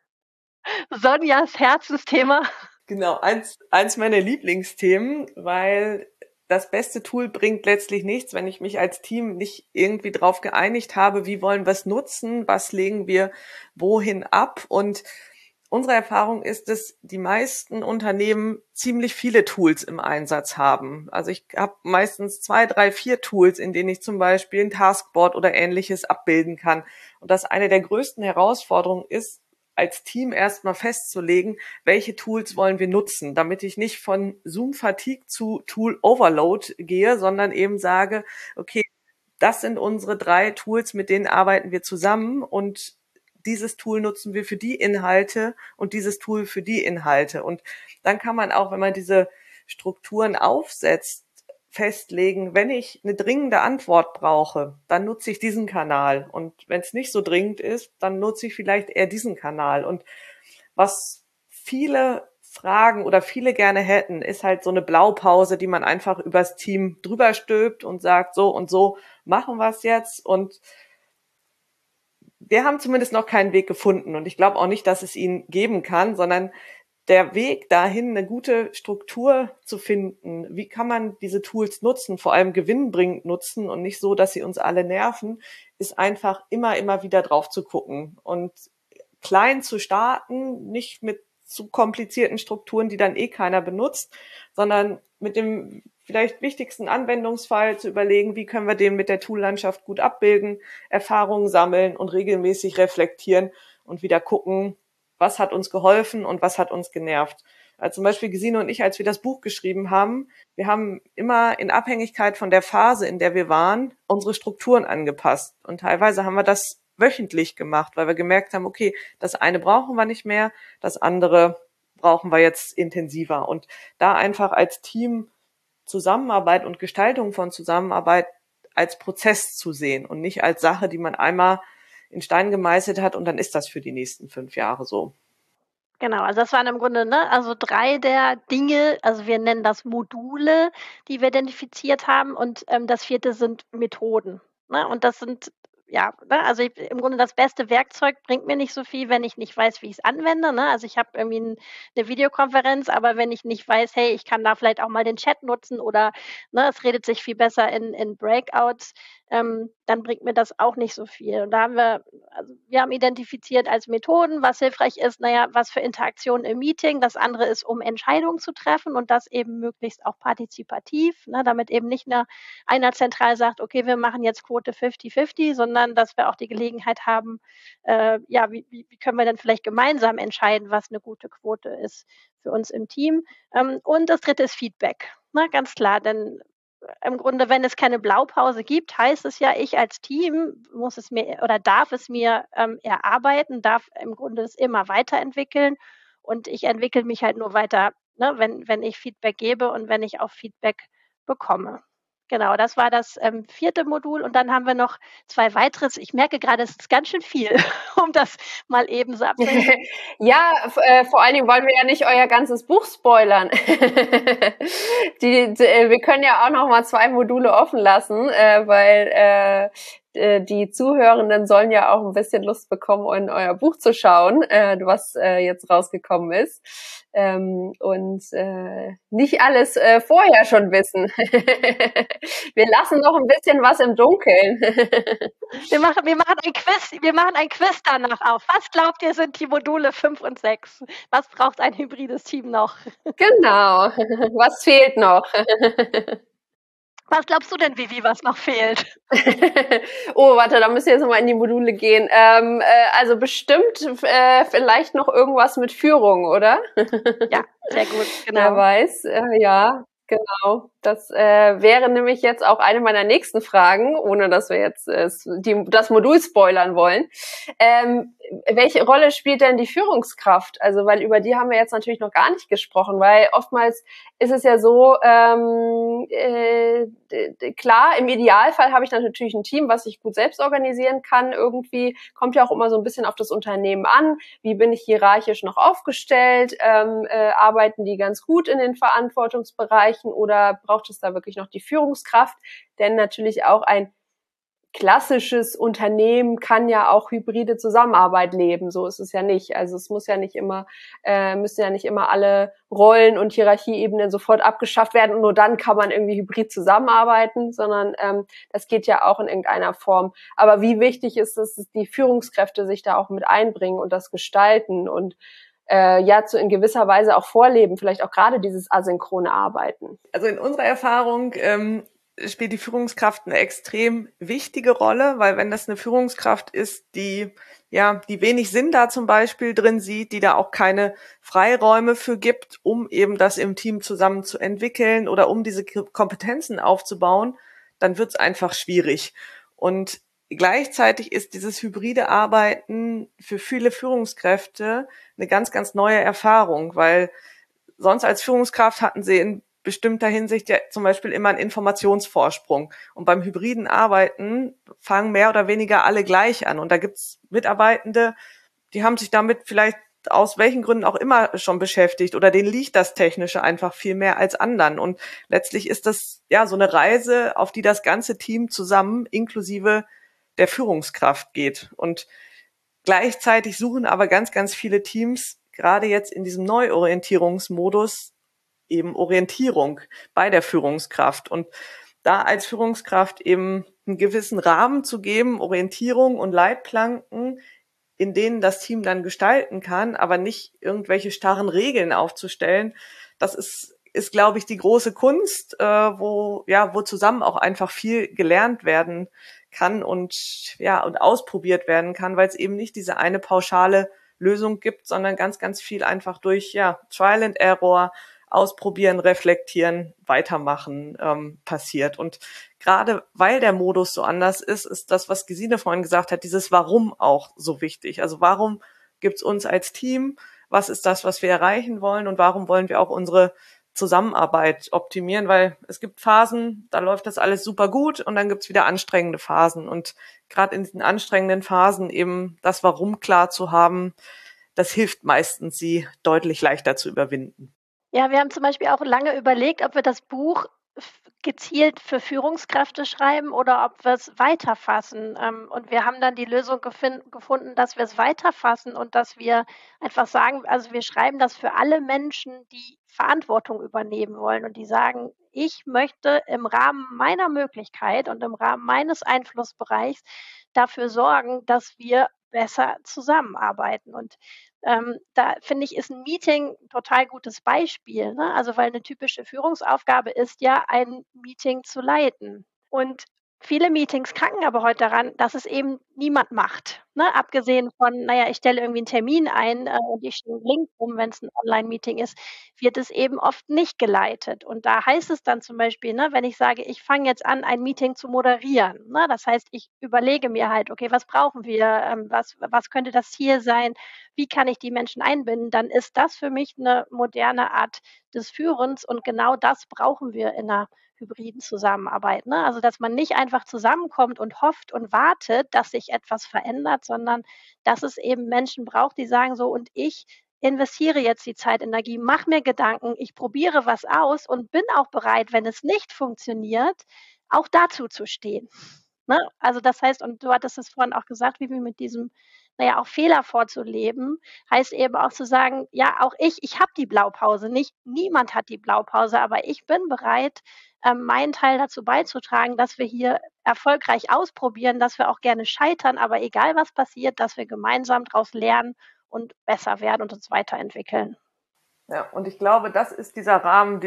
Speaker 4: Sonjas Herzensthema.
Speaker 1: Genau, eins meiner Lieblingsthemen, weil das beste Tool bringt letztlich nichts, wenn ich mich als Team nicht irgendwie drauf geeinigt habe, wie wollen wir es nutzen, was legen wir wohin ab. Und unsere Erfahrung ist, dass die meisten Unternehmen ziemlich viele Tools im Einsatz haben. Also ich habe meistens 2, 3, 4 Tools, in denen ich zum Beispiel ein Taskboard oder Ähnliches abbilden kann. Und das eine der größten Herausforderungen ist, als Team erstmal festzulegen, welche Tools wollen wir nutzen, damit ich nicht von Zoom-Fatigue zu Tool-Overload gehe, sondern eben sage, okay, das sind unsere 3 Tools, mit denen arbeiten wir zusammen und dieses Tool nutzen wir für die Inhalte und dieses Tool für die Inhalte. Und dann kann man auch, wenn man diese Strukturen aufsetzt, festlegen, wenn ich eine dringende Antwort brauche, dann nutze ich diesen Kanal. Und wenn es nicht so dringend ist, dann nutze ich vielleicht eher diesen Kanal. Und was viele fragen oder viele gerne hätten, ist halt so eine Blaupause, die man einfach übers Team drüber stülpt und sagt, so und so machen wir es jetzt. Und wir haben zumindest noch keinen Weg gefunden und ich glaube auch nicht, dass es ihn geben kann, sondern der Weg dahin, eine gute Struktur zu finden, wie kann man diese Tools nutzen, vor allem gewinnbringend nutzen und nicht so, dass sie uns alle nerven, ist einfach immer wieder drauf zu gucken und klein zu starten, nicht mit zu komplizierten Strukturen, die dann keiner benutzt, sondern mit dem vielleicht wichtigsten Anwendungsfall zu überlegen, wie können wir den mit der Toollandschaft gut abbilden, Erfahrungen sammeln und regelmäßig reflektieren und wieder gucken, was hat uns geholfen und was hat uns genervt. Also zum Beispiel Gesine und ich, als wir das Buch geschrieben haben, wir haben immer in Abhängigkeit von der Phase, in der wir waren, unsere Strukturen angepasst. Und teilweise haben wir das wöchentlich gemacht, weil wir gemerkt haben, okay, das eine brauchen wir nicht mehr, das andere brauchen wir jetzt intensiver. Und da einfach als Team Zusammenarbeit und Gestaltung von Zusammenarbeit als Prozess zu sehen und nicht als Sache, die man einmal in Stein gemeißelt hat und dann ist das für die nächsten 5 Jahre so.
Speaker 4: Genau, also das waren im Grunde, also 3 der Dinge, also wir nennen das Module, die wir identifiziert haben und das 4. sind Methoden. Ne? Und das sind, also im Grunde das beste Werkzeug bringt mir nicht so viel, wenn ich nicht weiß, wie ich es anwende. Ne? Also ich habe irgendwie eine Videokonferenz, aber wenn ich nicht weiß, hey, ich kann da vielleicht auch mal den Chat nutzen oder es redet sich viel besser in Breakouts, dann bringt mir das auch nicht so viel. Und da haben wir haben identifiziert als Methoden, was hilfreich ist, was für Interaktionen im Meeting. Das andere ist, um Entscheidungen zu treffen und das eben möglichst auch partizipativ, damit eben nicht nur einer zentral sagt, okay, wir machen jetzt Quote 50-50, sondern dass wir auch die Gelegenheit haben, wie können wir denn vielleicht gemeinsam entscheiden, was eine gute Quote ist für uns im Team. Und das 3. ist Feedback. Ganz klar, denn im Grunde, wenn es keine Blaupause gibt, heißt es ja, ich als Team muss es mir oder darf es mir erarbeiten, darf im Grunde es immer weiterentwickeln und ich entwickle mich halt nur weiter, wenn ich Feedback gebe und wenn ich auch Feedback bekomme. Genau, das war das 4. Modul und dann haben wir noch 2 weiteres. Ich merke gerade, es ist ganz schön viel, um das mal eben so abzuhängen.
Speaker 3: Ja, vor allen Dingen wollen wir ja nicht euer ganzes Buch spoilern. Wir können ja auch noch mal 2 Module offen lassen, weil die Zuhörenden sollen ja auch ein bisschen Lust bekommen, in euer Buch zu schauen, was jetzt rausgekommen ist. Und nicht alles vorher schon wissen. Wir lassen noch ein bisschen was im Dunkeln.
Speaker 4: Wir machen ein Quiz danach auf. Was glaubt ihr, sind die Module 5 und 6? Was braucht ein hybrides Team noch?
Speaker 3: Genau. Was fehlt noch?
Speaker 4: Was glaubst du denn, Vivi, was noch fehlt?
Speaker 3: Oh, warte, da müssen wir jetzt nochmal in die Module gehen. Also bestimmt vielleicht noch irgendwas mit Führung, oder?
Speaker 4: Ja, sehr gut, genau.
Speaker 3: Wer weiß, ja, genau. Das wäre nämlich jetzt auch eine meiner nächsten Fragen, ohne dass wir jetzt das Modul spoilern wollen. Welche Rolle spielt denn die Führungskraft? Also, weil über die haben wir jetzt natürlich noch gar nicht gesprochen, weil oftmals ist es ja so, klar, im Idealfall habe ich dann natürlich ein Team, was ich gut selbst organisieren kann. Irgendwie kommt ja auch immer so ein bisschen auf das Unternehmen an. Wie bin ich hierarchisch noch aufgestellt? Arbeiten die ganz gut in den Verantwortungsbereichen oder braucht es da wirklich noch die Führungskraft? Denn natürlich auch ein klassisches Unternehmen kann ja auch hybride Zusammenarbeit leben. So ist es ja nicht. Also es muss ja nicht immer, müssen ja nicht immer alle Rollen und Hierarchieebenen sofort abgeschafft werden und nur dann kann man irgendwie hybrid zusammenarbeiten, sondern das geht ja auch in irgendeiner Form. Aber wie wichtig ist es, dass die Führungskräfte sich da auch mit einbringen und das gestalten und in gewisser Weise auch vorleben, vielleicht auch gerade dieses asynchrone Arbeiten.
Speaker 1: Also in unserer Erfahrung spielt die Führungskraft eine extrem wichtige Rolle, weil wenn das eine Führungskraft ist, die wenig Sinn da zum Beispiel drin sieht, die da auch keine Freiräume für gibt, um eben das im Team zusammen zu entwickeln oder um diese Kompetenzen aufzubauen, dann wird's einfach schwierig. Und gleichzeitig ist dieses hybride Arbeiten für viele Führungskräfte eine ganz, ganz neue Erfahrung, weil sonst als Führungskraft hatten sie in bestimmter Hinsicht ja zum Beispiel immer einen Informationsvorsprung. Und beim hybriden Arbeiten fangen mehr oder weniger alle gleich an. Und da gibt's Mitarbeitende, die haben sich damit vielleicht aus welchen Gründen auch immer schon beschäftigt oder denen liegt das Technische einfach viel mehr als anderen. Und letztlich ist das ja so eine Reise, auf die das ganze Team zusammen inklusive der Führungskraft geht. Und Gleichzeitig suchen aber ganz, ganz viele Teams gerade jetzt in diesem Neuorientierungsmodus eben Orientierung bei der Führungskraft. Und da als Führungskraft eben einen gewissen Rahmen zu geben, Orientierung und Leitplanken, in denen das Team dann gestalten kann, aber nicht irgendwelche starren Regeln aufzustellen, das ist, glaube ich, die große Kunst, wo zusammen auch einfach viel gelernt werden kann und ausprobiert werden kann, weil es eben nicht diese eine pauschale Lösung gibt, sondern ganz, ganz viel einfach durch Trial and Error, ausprobieren, reflektieren, weitermachen passiert. Und gerade weil der Modus so anders ist das, was Gesine vorhin gesagt hat, dieses Warum auch so wichtig. Also warum gibt's uns als Team? Was ist das, was wir erreichen wollen? Und warum wollen wir auch unsere Zusammenarbeit optimieren? Weil es gibt Phasen, da läuft das alles super gut und dann gibt's wieder anstrengende Phasen. Und gerade in diesen anstrengenden Phasen eben das Warum klar zu haben, das hilft meistens, sie deutlich leichter zu überwinden.
Speaker 4: Ja, wir haben zum Beispiel auch lange überlegt, ob wir das Buch gezielt für Führungskräfte schreiben oder ob wir es weiterfassen. Und wir haben dann die Lösung gefunden, dass wir es weiterfassen und dass wir einfach sagen, also wir schreiben das für alle Menschen, die Verantwortung übernehmen wollen und die sagen, ich möchte im Rahmen meiner Möglichkeit und im Rahmen meines Einflussbereichs dafür sorgen, dass wir besser zusammenarbeiten. Und da finde ich, ist ein Meeting ein total gutes Beispiel, ne? Also, weil eine typische Führungsaufgabe ist ja, ein Meeting zu leiten. Und viele Meetings kranken aber heute daran, dass es eben niemand macht, ne? Abgesehen von, naja, ich stelle irgendwie einen Termin ein, und ich schicke 'n Link rum, wenn's 'n Online-Meeting ist, wird es eben oft nicht geleitet. Und da heißt es dann zum Beispiel, ne, wenn ich sage, ich fange jetzt an, ein Meeting zu moderieren, ne? Das heißt, ich überlege mir halt: „Okay, was brauchen wir? Was könnte das Ziel sein? Wie kann ich die Menschen einbinden?“ Dann ist das für mich eine moderne Art des Führens und genau das brauchen wir in 'ner hybriden Zusammenarbeit, ne? Also, dass man nicht einfach zusammenkommt und hofft und wartet, dass sich etwas verändert, sondern dass es eben Menschen braucht, die sagen so: „Und ich investiere jetzt die Zeit, Energie, mache mir Gedanken, ich probiere was aus und bin auch bereit, wenn es nicht funktioniert, auch dazu zu stehen.“ Ne? Also, das heißt und du hattest es vorhin auch gesagt, wie wir mit diesem, naja, auch Fehler vorzuleben, heißt eben auch zu sagen: „Ja, auch ich habe die Blaupause nicht. Niemand hat die Blaupause, aber ich bin bereit, meinen Teil dazu beizutragen, dass wir hier erfolgreich ausprobieren, dass wir auch gerne scheitern, aber egal was passiert, dass wir gemeinsam daraus lernen und besser werden und uns weiterentwickeln.“
Speaker 1: Ja, und ich glaube, das ist dieser Rahmen,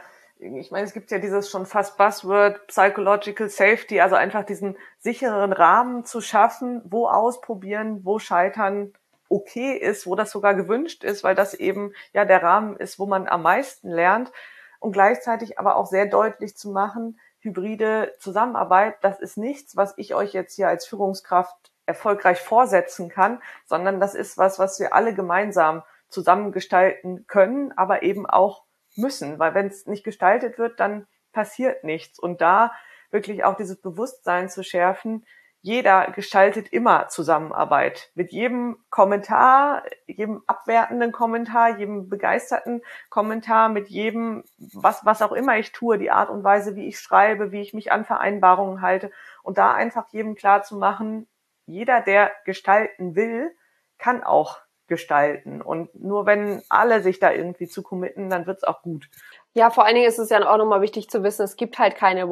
Speaker 1: ich meine, es gibt ja dieses schon fast Buzzword, Psychological Safety, also einfach diesen sicheren Rahmen zu schaffen, wo ausprobieren, wo scheitern okay ist, wo das sogar gewünscht ist, weil das eben der Rahmen ist, wo man am meisten lernt und gleichzeitig aber auch sehr deutlich zu machen, hybride Zusammenarbeit, das ist nichts, was ich euch jetzt hier als Führungskraft erfolgreich vorsetzen kann, sondern das ist was wir alle gemeinsam zusammengestalten können, aber eben auch müssen, weil wenn es nicht gestaltet wird, dann passiert nichts. Und da wirklich auch dieses Bewusstsein zu schärfen, jeder gestaltet immer Zusammenarbeit. Mit jedem Kommentar, jedem abwertenden Kommentar, jedem begeisterten Kommentar, mit jedem, was auch immer ich tue, die Art und Weise, wie ich schreibe, wie ich mich an Vereinbarungen halte. Und da einfach jedem klar zu machen, jeder, der gestalten will, kann auch gestalten. Und nur wenn alle sich da irgendwie zu committen, dann wird's auch gut.
Speaker 3: Ja, vor allen Dingen ist es ja auch nochmal wichtig zu wissen, es gibt halt keine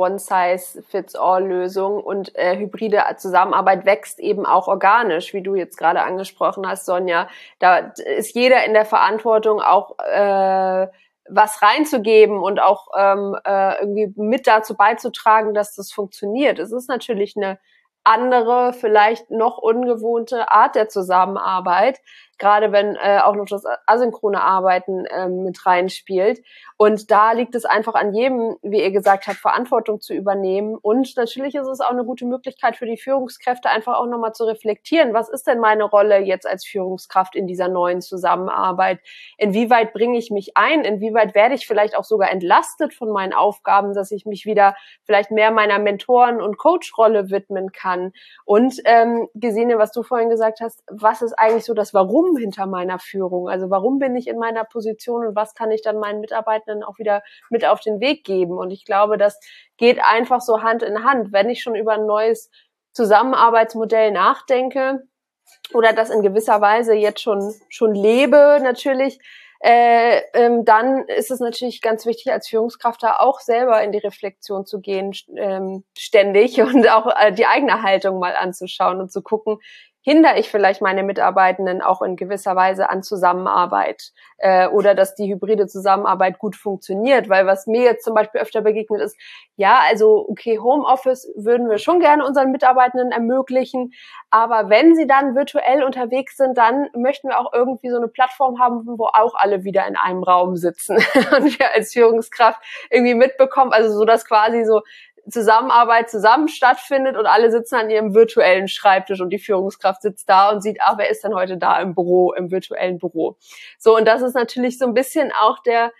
Speaker 3: One-Size-Fits-all-Lösung und hybride Zusammenarbeit wächst eben auch organisch, wie du jetzt gerade angesprochen hast, Sonja. Da ist jeder in der Verantwortung, auch was reinzugeben und auch irgendwie mit dazu beizutragen, dass das funktioniert. Es ist natürlich eine andere, vielleicht noch ungewohnte Art der Zusammenarbeit, gerade wenn auch noch das asynchrone Arbeiten mit reinspielt. Und da liegt es einfach an jedem, wie ihr gesagt habt, Verantwortung zu übernehmen. Und natürlich ist es auch eine gute Möglichkeit für die Führungskräfte, einfach auch nochmal zu reflektieren, was ist denn meine Rolle jetzt als Führungskraft in dieser neuen Zusammenarbeit? Inwieweit bringe ich mich ein? Inwieweit werde ich vielleicht auch sogar entlastet von meinen Aufgaben, dass ich mich wieder vielleicht mehr meiner Mentoren- und Coach-Rolle widmen kann? Und Gesine, was du vorhin gesagt hast, was ist eigentlich so das Warum hinter meiner Führung? Also warum bin ich in meiner Position und was kann ich dann meinen Mitarbeitenden auch wieder mit auf den Weg geben? Und ich glaube, das geht einfach so Hand in Hand. Wenn ich schon über ein neues Zusammenarbeitsmodell nachdenke, oder das in gewisser Weise jetzt schon lebe natürlich, dann ist es natürlich ganz wichtig, als Führungskraft da auch selber in die Reflexion zu gehen, ständig, und auch die eigene Haltung mal anzuschauen und zu gucken, hindere ich vielleicht meine Mitarbeitenden auch in gewisser Weise an Zusammenarbeit, oder dass die hybride Zusammenarbeit gut funktioniert, weil was mir jetzt zum Beispiel öfter begegnet ist, ja, also okay, Homeoffice würden wir schon gerne unseren Mitarbeitenden ermöglichen, aber wenn sie dann virtuell unterwegs sind, dann möchten wir auch irgendwie so eine Plattform haben, wo auch alle wieder in einem Raum sitzen und wir als Führungskraft irgendwie mitbekommen, also so, dass quasi so Zusammenarbeit zusammen stattfindet und alle sitzen an ihrem virtuellen Schreibtisch und die Führungskraft sitzt da und sieht, wer ist denn heute da im Büro, im virtuellen Büro. So, und das ist natürlich so ein bisschen auch der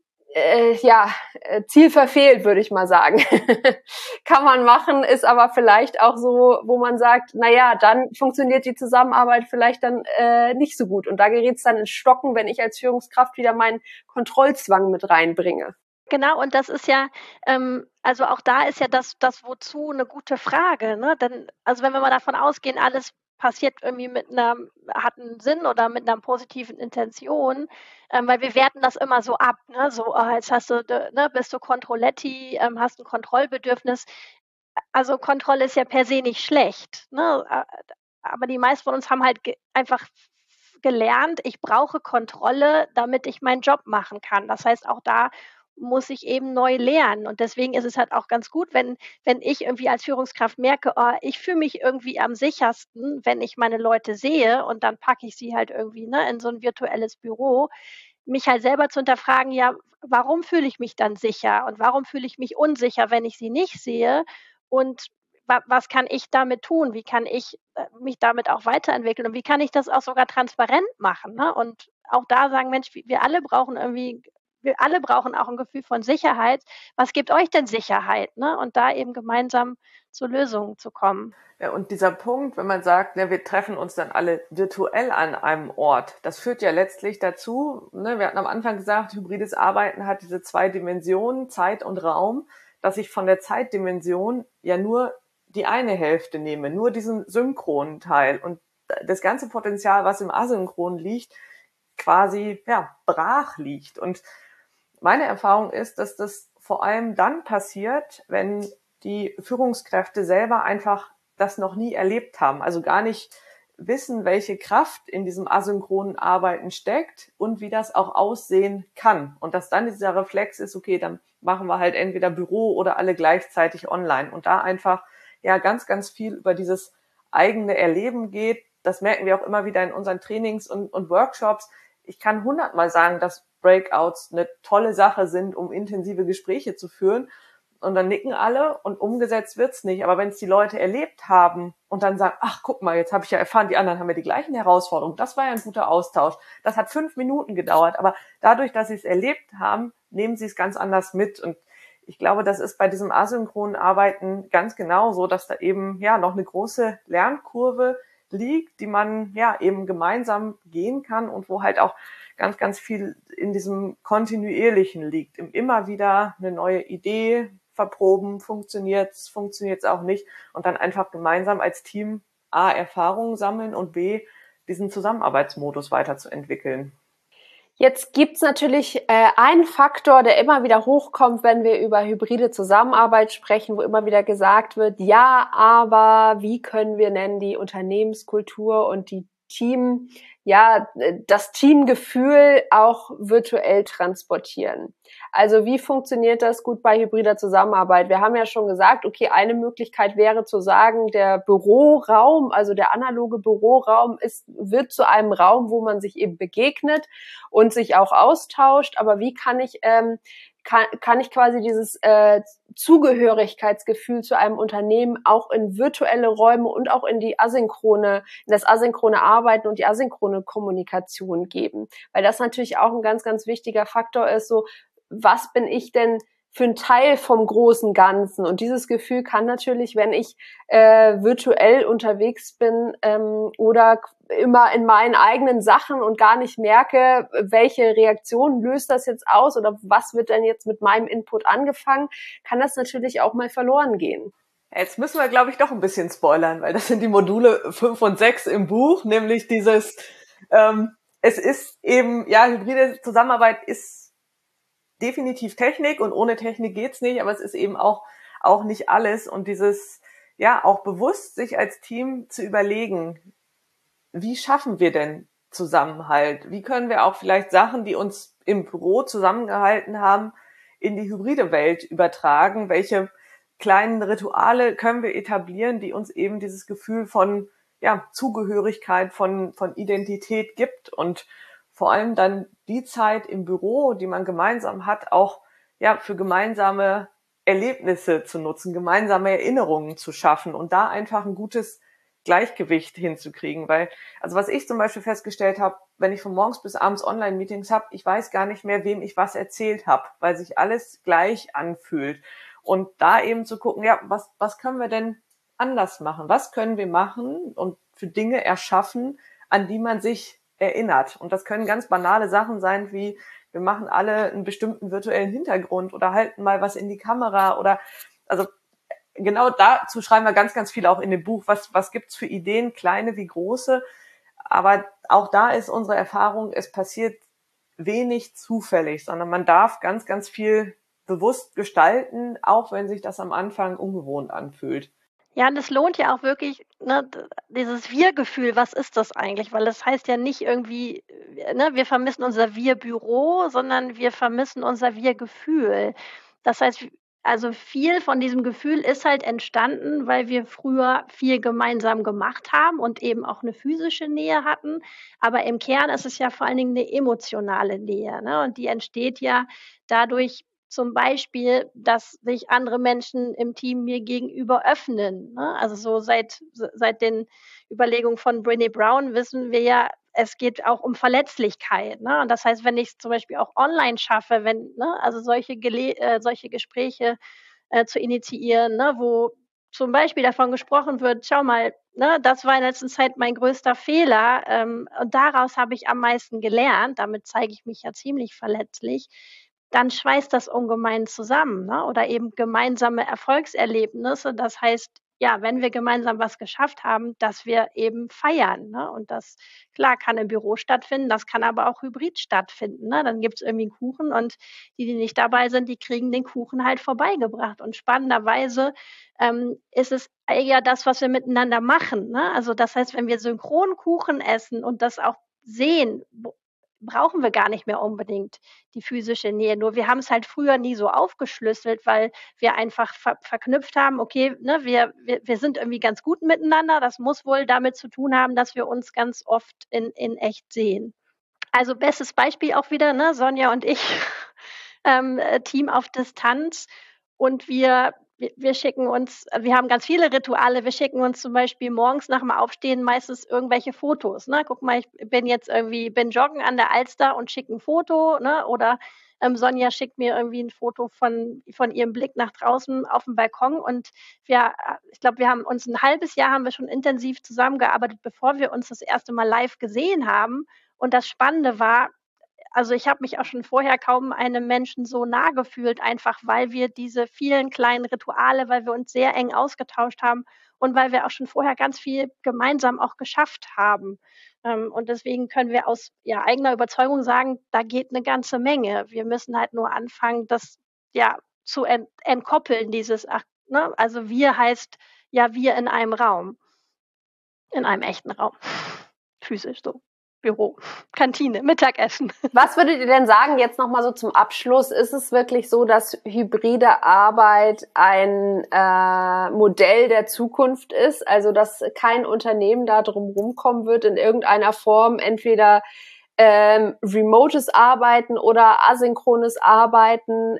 Speaker 3: Ziel verfehlt, würde ich mal sagen. Kann man machen, ist aber vielleicht auch so, wo man sagt, dann funktioniert die Zusammenarbeit vielleicht dann nicht so gut. Und da gerät es dann ins Stocken, wenn ich als Führungskraft wieder meinen Kontrollzwang mit reinbringe.
Speaker 4: Genau, und das ist ja, also auch da ist ja das Wozu eine gute Frage, ne? Denn, also wenn wir mal davon ausgehen, alles passiert irgendwie hat einen Sinn oder mit einer positiven Intention, weil wir werten das immer so ab, ne? So, jetzt bist du Controlletti, hast ein Kontrollbedürfnis. Also Kontrolle ist ja per se nicht schlecht, ne? Aber die meisten von uns haben halt einfach gelernt, ich brauche Kontrolle, damit ich meinen Job machen kann. Das heißt, auch da muss ich eben neu lernen. Und deswegen ist es halt auch ganz gut, wenn ich irgendwie als Führungskraft merke, ich fühle mich irgendwie am sichersten, wenn ich meine Leute sehe, und dann packe ich sie halt irgendwie in so ein virtuelles Büro, mich halt selber zu hinterfragen, ja, warum fühle ich mich dann sicher und warum fühle ich mich unsicher, wenn ich sie nicht sehe, und was kann ich damit tun? Wie kann ich mich damit auch weiterentwickeln? Und wie kann ich das auch sogar transparent machen? Ne? Und auch da sagen, Mensch, wir alle brauchen auch ein Gefühl von Sicherheit. Was gibt euch denn Sicherheit? Ne? Und da eben gemeinsam zu Lösungen zu kommen.
Speaker 1: Ja, und dieser Punkt, wenn man sagt, wir treffen uns dann alle virtuell an einem Ort, das führt ja letztlich dazu, wir hatten am Anfang gesagt, hybrides Arbeiten hat diese 2 Dimensionen, Zeit und Raum, dass ich von der Zeitdimension ja nur die eine Hälfte nehme, nur diesen synchronen Teil, und das ganze Potenzial, was im Asynchron liegt, quasi brach liegt. Und meine Erfahrung ist, dass das vor allem dann passiert, wenn die Führungskräfte selber einfach das noch nie erlebt haben, also gar nicht wissen, welche Kraft in diesem asynchronen Arbeiten steckt und wie das auch aussehen kann. Und dass dann dieser Reflex ist, okay, dann machen wir halt entweder Büro oder alle gleichzeitig online. Und da einfach ganz, ganz viel über dieses eigene Erleben geht. Das merken wir auch immer wieder in unseren Trainings und Workshops. Ich kann 100-mal sagen, dass Breakouts eine tolle Sache sind, um intensive Gespräche zu führen. Und dann nicken alle und umgesetzt wird's nicht. Aber wenn es die Leute erlebt haben und dann sagen, ach, guck mal, jetzt habe ich ja erfahren, die anderen haben ja die gleichen Herausforderungen. Das war ja ein guter Austausch. Das hat 5 Minuten gedauert. Aber dadurch, dass sie es erlebt haben, nehmen sie es ganz anders mit. Und ich glaube, das ist bei diesem asynchronen Arbeiten ganz genauso, dass da eben noch eine große Lernkurve liegt, die man eben gemeinsam gehen kann und wo halt auch ganz, ganz viel in diesem Kontinuierlichen liegt. Immer wieder eine neue Idee verproben, funktioniert's auch nicht, und dann einfach gemeinsam als Team A, Erfahrungen sammeln und B, diesen Zusammenarbeitsmodus weiterzuentwickeln.
Speaker 3: Jetzt gibt's natürlich einen Faktor, der immer wieder hochkommt, wenn wir über hybride Zusammenarbeit sprechen, wo immer wieder gesagt wird, ja, aber wie können wir denn die Unternehmenskultur und das Teamgefühl auch virtuell transportieren? Also wie funktioniert das gut bei hybrider Zusammenarbeit? Wir haben ja schon gesagt, okay, eine Möglichkeit wäre zu sagen, der Büroraum, also der analoge Büroraum wird zu einem Raum, wo man sich eben begegnet und sich auch austauscht. Aber wie kann ich quasi dieses Zugehörigkeitsgefühl zu einem Unternehmen auch in virtuelle Räume und auch in das asynchrone Arbeiten und die asynchrone Kommunikation geben? Weil das natürlich auch ein ganz, ganz wichtiger Faktor ist, so, was bin ich denn für ein Teil vom großen Ganzen? Und dieses Gefühl kann natürlich, wenn ich virtuell unterwegs bin oder immer in meinen eigenen Sachen und gar nicht merke, welche Reaktion löst das jetzt aus oder was wird denn jetzt mit meinem Input angefangen, kann das natürlich auch mal verloren gehen.
Speaker 1: Jetzt müssen wir, glaube ich, doch ein bisschen spoilern, weil das sind die Module 5 und 6 im Buch, nämlich dieses, es ist eben, ja, hybride Zusammenarbeit ist definitiv Technik und ohne Technik geht's nicht, aber es ist eben auch nicht alles und dieses, ja, auch bewusst sich als Team zu überlegen, wie schaffen wir denn Zusammenhalt? Wie können wir auch vielleicht Sachen, die uns im Büro zusammengehalten haben, in die hybride Welt übertragen? Welche kleinen Rituale können wir etablieren, die uns eben dieses Gefühl von, ja, Zugehörigkeit, von Identität gibt und vor allem dann die Zeit im Büro, die man gemeinsam hat, auch, ja, für gemeinsame Erlebnisse zu nutzen, gemeinsame Erinnerungen zu schaffen und da einfach ein gutes Gleichgewicht hinzukriegen, weil, also was ich zum Beispiel festgestellt habe, wenn ich von morgens bis abends Online-Meetings habe, ich weiß gar nicht mehr, wem ich was erzählt habe, weil sich alles gleich anfühlt. Und da eben zu gucken, ja, was können wir denn anders machen? Was können wir machen und für Dinge erschaffen, an die man sich erinnert? Und das können ganz banale Sachen sein, wie wir machen alle einen bestimmten virtuellen Hintergrund oder halten mal was in die Kamera oder, also genau dazu schreiben wir ganz, ganz viel auch in dem Buch. Was gibt's für Ideen, kleine wie große? Aber auch da ist unsere Erfahrung, es passiert wenig zufällig, sondern man darf ganz, ganz viel bewusst gestalten, auch wenn sich das am Anfang ungewohnt anfühlt.
Speaker 4: Ja, und es lohnt ja auch wirklich, ne, dieses Wir-Gefühl, was ist das eigentlich? Weil das heißt ja nicht irgendwie, ne, wir vermissen unser Wir-Büro, sondern wir vermissen unser Wir-Gefühl. Das heißt, also viel von diesem Gefühl ist halt entstanden, weil wir früher viel gemeinsam gemacht haben und eben auch eine physische Nähe hatten. Aber im Kern ist es ja vor allen Dingen eine emotionale Nähe, ne? Und die entsteht ja dadurch, zum Beispiel, dass sich andere Menschen im Team mir gegenüber öffnen, ne? Also so seit den Überlegungen von Brené Brown wissen wir ja, es geht auch um Verletzlichkeit, ne? Und das heißt, wenn ich es zum Beispiel auch online schaffe, wenn, ne, also solche Gespräche zu initiieren, ne, wo zum Beispiel davon gesprochen wird, schau mal, ne, das war in letzter Zeit mein größter Fehler, und daraus habe ich am meisten gelernt, damit zeige ich mich ja ziemlich verletzlich, dann schweißt das ungemein zusammen, ne? Oder eben gemeinsame Erfolgserlebnisse. Das heißt, ja, wenn wir gemeinsam was geschafft haben, dass wir eben feiern, ne? Und das, klar, kann im Büro stattfinden, das kann aber auch hybrid stattfinden, ne? Dann gibt's irgendwie 'n Kuchen und die nicht dabei sind, die kriegen den Kuchen halt vorbeigebracht. Und spannenderweise, ist es eher das, was wir miteinander machen, ne? Also, das heißt, wenn wir synchron Kuchen essen und das auch sehen, brauchen wir gar nicht mehr unbedingt die physische Nähe. Nur wir haben es halt früher nie so aufgeschlüsselt, weil wir einfach verknüpft haben, okay, ne, wir sind irgendwie ganz gut miteinander. Das muss wohl damit zu tun haben, dass wir uns ganz oft in echt sehen. Also bestes Beispiel auch wieder, ne, Sonja und ich, Team auf Distanz und wir schicken uns, wir haben ganz viele Rituale. Wir schicken uns zum Beispiel morgens nach dem Aufstehen meistens irgendwelche Fotos. Ne? Guck mal, ich bin joggen an der Alster und schicke ein Foto, ne? Oder Sonja schickt mir irgendwie ein Foto von ihrem Blick nach draußen auf dem Balkon. Und ich glaube, wir haben uns ein halbes Jahr haben wir schon intensiv zusammengearbeitet, bevor wir uns das erste Mal live gesehen haben. Und das Spannende war, also ich habe mich auch schon vorher kaum einem Menschen so nah gefühlt, einfach weil wir diese vielen kleinen Rituale, weil wir uns sehr eng ausgetauscht haben und weil wir auch schon vorher ganz viel gemeinsam auch geschafft haben. Und deswegen können wir aus eigener Überzeugung sagen, da geht eine ganze Menge. Wir müssen halt nur anfangen, das zu entkoppeln, ne? Also wir heißt ja wir in einem Raum, in einem echten Raum, physisch so. Büro, Kantine, Mittagessen.
Speaker 3: Was würdet ihr denn sagen, jetzt nochmal so zum Abschluss, ist es wirklich so, dass hybride Arbeit ein Modell der Zukunft ist, also dass kein Unternehmen da drum rumkommen wird, in irgendeiner Form entweder remotes Arbeiten oder asynchrones Arbeiten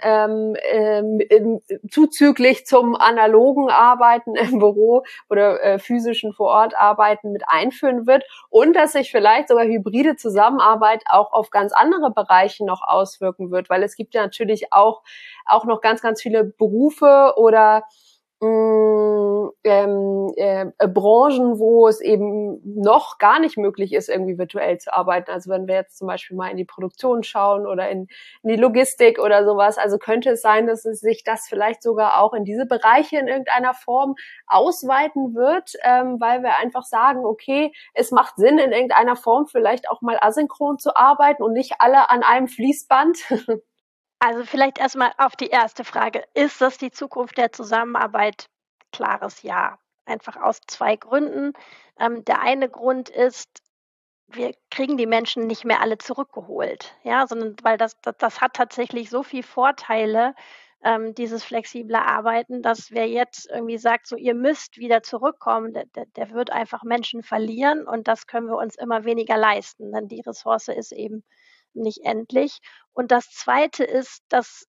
Speaker 3: zuzüglich zum analogen Arbeiten im Büro oder physischen vor Ort Arbeiten mit einführen wird und dass sich vielleicht sogar hybride Zusammenarbeit auch auf ganz andere Bereiche noch auswirken wird, weil es gibt ja natürlich auch noch ganz, ganz viele Berufe oder Branchen, wo es eben noch gar nicht möglich ist, irgendwie virtuell zu arbeiten. Also wenn wir jetzt zum Beispiel mal in die Produktion schauen oder in die Logistik oder sowas, also könnte es sein, dass es sich das vielleicht sogar auch in diese Bereiche in irgendeiner Form ausweiten wird, weil wir einfach sagen, okay, es macht Sinn, in irgendeiner Form vielleicht auch mal asynchron zu arbeiten und nicht alle an einem Fließband.
Speaker 4: Also vielleicht erstmal auf die erste Frage. Ist das die Zukunft der Zusammenarbeit? Klares Ja. Einfach aus 2 Gründen. Der eine Grund ist, wir kriegen die Menschen nicht mehr alle zurückgeholt, ja, sondern weil das hat tatsächlich so viel Vorteile, dieses flexible Arbeiten, dass wer jetzt irgendwie sagt, so ihr müsst wieder zurückkommen, der wird einfach Menschen verlieren und das können wir uns immer weniger leisten, denn die Ressource ist eben nicht endlich. Und das Zweite ist,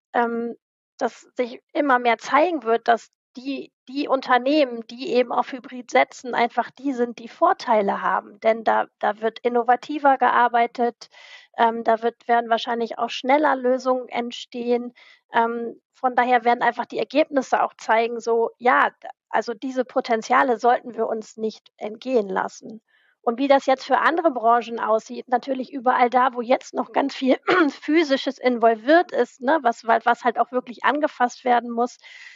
Speaker 4: dass sich immer mehr zeigen wird, dass die Unternehmen, die eben auf Hybrid setzen, einfach die sind, die Vorteile haben. Denn da wird innovativer gearbeitet, werden wahrscheinlich auch schneller Lösungen entstehen. Von daher werden einfach die Ergebnisse auch zeigen, so ja, also diese Potenziale sollten wir uns nicht entgehen lassen. Und wie das jetzt für andere Branchen aussieht, natürlich überall da, wo jetzt noch ganz viel Physisches involviert ist, ne, was halt auch wirklich angefasst werden muss,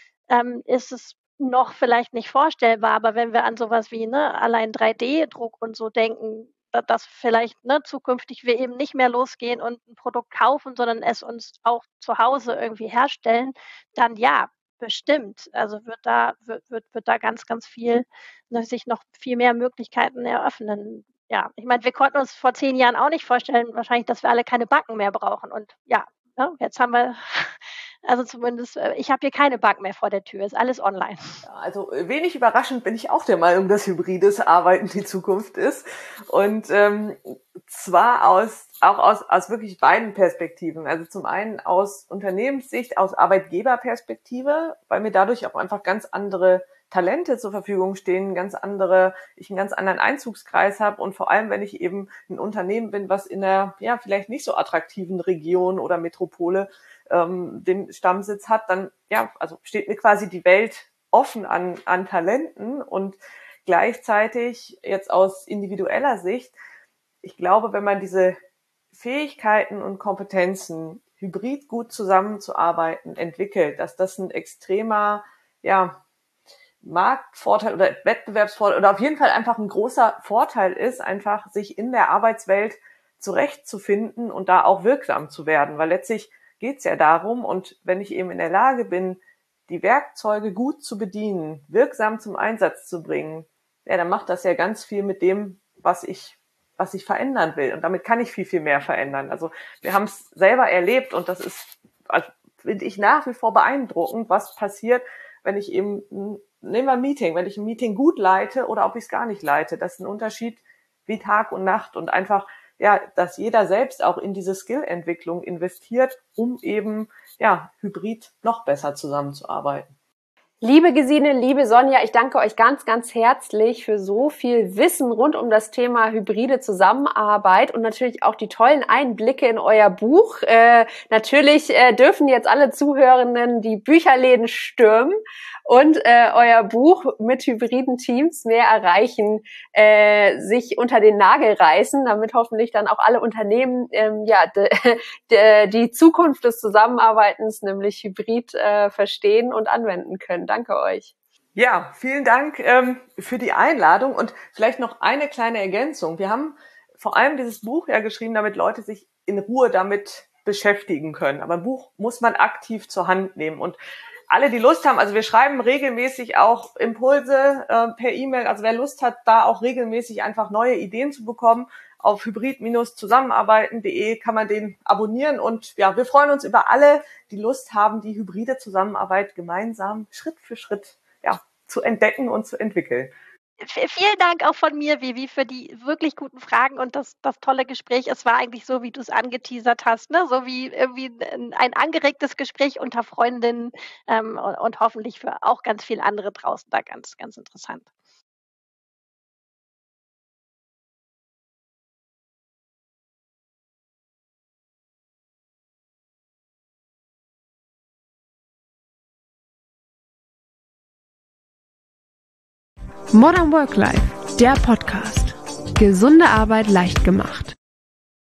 Speaker 4: ist es noch vielleicht nicht vorstellbar. Aber wenn wir an sowas wie ne, allein 3D-Druck und so denken, dass vielleicht ne, zukünftig wir eben nicht mehr losgehen und ein Produkt kaufen, sondern es uns auch zu Hause irgendwie herstellen, dann ja, bestimmt. Also wird da ganz, ganz viel sich noch viel mehr Möglichkeiten eröffnen. Ja, ich meine, wir konnten uns vor 10 Jahren auch nicht vorstellen, wahrscheinlich, dass wir alle keine Backen mehr brauchen. Und ja, ne, jetzt haben wir, also zumindest, ich habe hier keine Bank mehr vor der Tür, ist alles online.
Speaker 1: Ja, also wenig überraschend bin ich auch der Meinung, dass hybrides Arbeiten die Zukunft ist. Und zwar aus wirklich beiden Perspektiven. Also zum einen aus Unternehmenssicht, aus Arbeitgeberperspektive, weil mir dadurch auch einfach ganz andere Talente zur Verfügung stehen, ich einen ganz anderen Einzugskreis habe und vor allem, wenn ich eben ein Unternehmen bin, was in einer ja vielleicht nicht so attraktiven Region oder Metropole den Stammsitz hat, dann ja, also steht mir quasi die Welt offen an Talenten und gleichzeitig jetzt aus individueller Sicht, ich glaube, wenn man diese Fähigkeiten und Kompetenzen hybrid gut zusammenzuarbeiten entwickelt, dass das ein extremer, ja, Marktvorteil oder Wettbewerbsvorteil oder auf jeden Fall einfach ein großer Vorteil ist, einfach sich in der Arbeitswelt zurechtzufinden und da auch wirksam zu werden, weil letztlich geht's ja darum und wenn ich eben in der Lage bin, die Werkzeuge gut zu bedienen, wirksam zum Einsatz zu bringen, ja, dann macht das ja ganz viel mit dem, was ich verändern will. Und damit kann ich viel, viel mehr verändern. Also wir haben es selber erlebt und das ist, also, finde ich nach wie vor beeindruckend, was passiert, wenn ich eben, nehmen wir ein Meeting, wenn ich ein Meeting gut leite oder ob ich es gar nicht leite. Das ist ein Unterschied wie Tag und Nacht und einfach, ja, dass jeder selbst auch in diese Skillentwicklung investiert, um eben, ja, hybrid noch besser zusammenzuarbeiten.
Speaker 3: Liebe Gesine, liebe Sonja, ich danke euch ganz, ganz herzlich für so viel Wissen rund um das Thema hybride Zusammenarbeit und natürlich auch die tollen Einblicke in euer Buch. Natürlich dürfen jetzt alle Zuhörenden die Bücherläden stürmen und euer Buch mit hybriden Teams mehr erreichen, sich unter den Nagel reißen, damit hoffentlich dann auch alle Unternehmen die Zukunft des Zusammenarbeitens, nämlich hybrid, verstehen und anwenden können. Danke euch.
Speaker 1: Ja, vielen Dank für die Einladung und vielleicht noch eine kleine Ergänzung. Wir haben vor allem dieses Buch ja geschrieben, damit Leute sich in Ruhe damit beschäftigen können. Aber ein Buch muss man aktiv zur Hand nehmen und alle, die Lust haben, also wir schreiben regelmäßig auch Impulse per E-Mail, also wer Lust hat, da auch regelmäßig einfach neue Ideen zu bekommen, auf hybrid-zusammenarbeiten.de kann man den abonnieren und ja, wir freuen uns über alle, die Lust haben, die hybride Zusammenarbeit gemeinsam Schritt für Schritt ja, zu entdecken und zu entwickeln.
Speaker 4: Vielen Dank auch von mir, Vivi, für die wirklich guten Fragen und das tolle Gespräch. Es war eigentlich so, wie du es angeteasert hast, ne? So wie irgendwie ein angeregtes Gespräch unter Freundinnen und hoffentlich für auch ganz viele andere draußen da ganz, ganz interessant.
Speaker 2: Modern Work Life, der Podcast. Gesunde Arbeit leicht gemacht.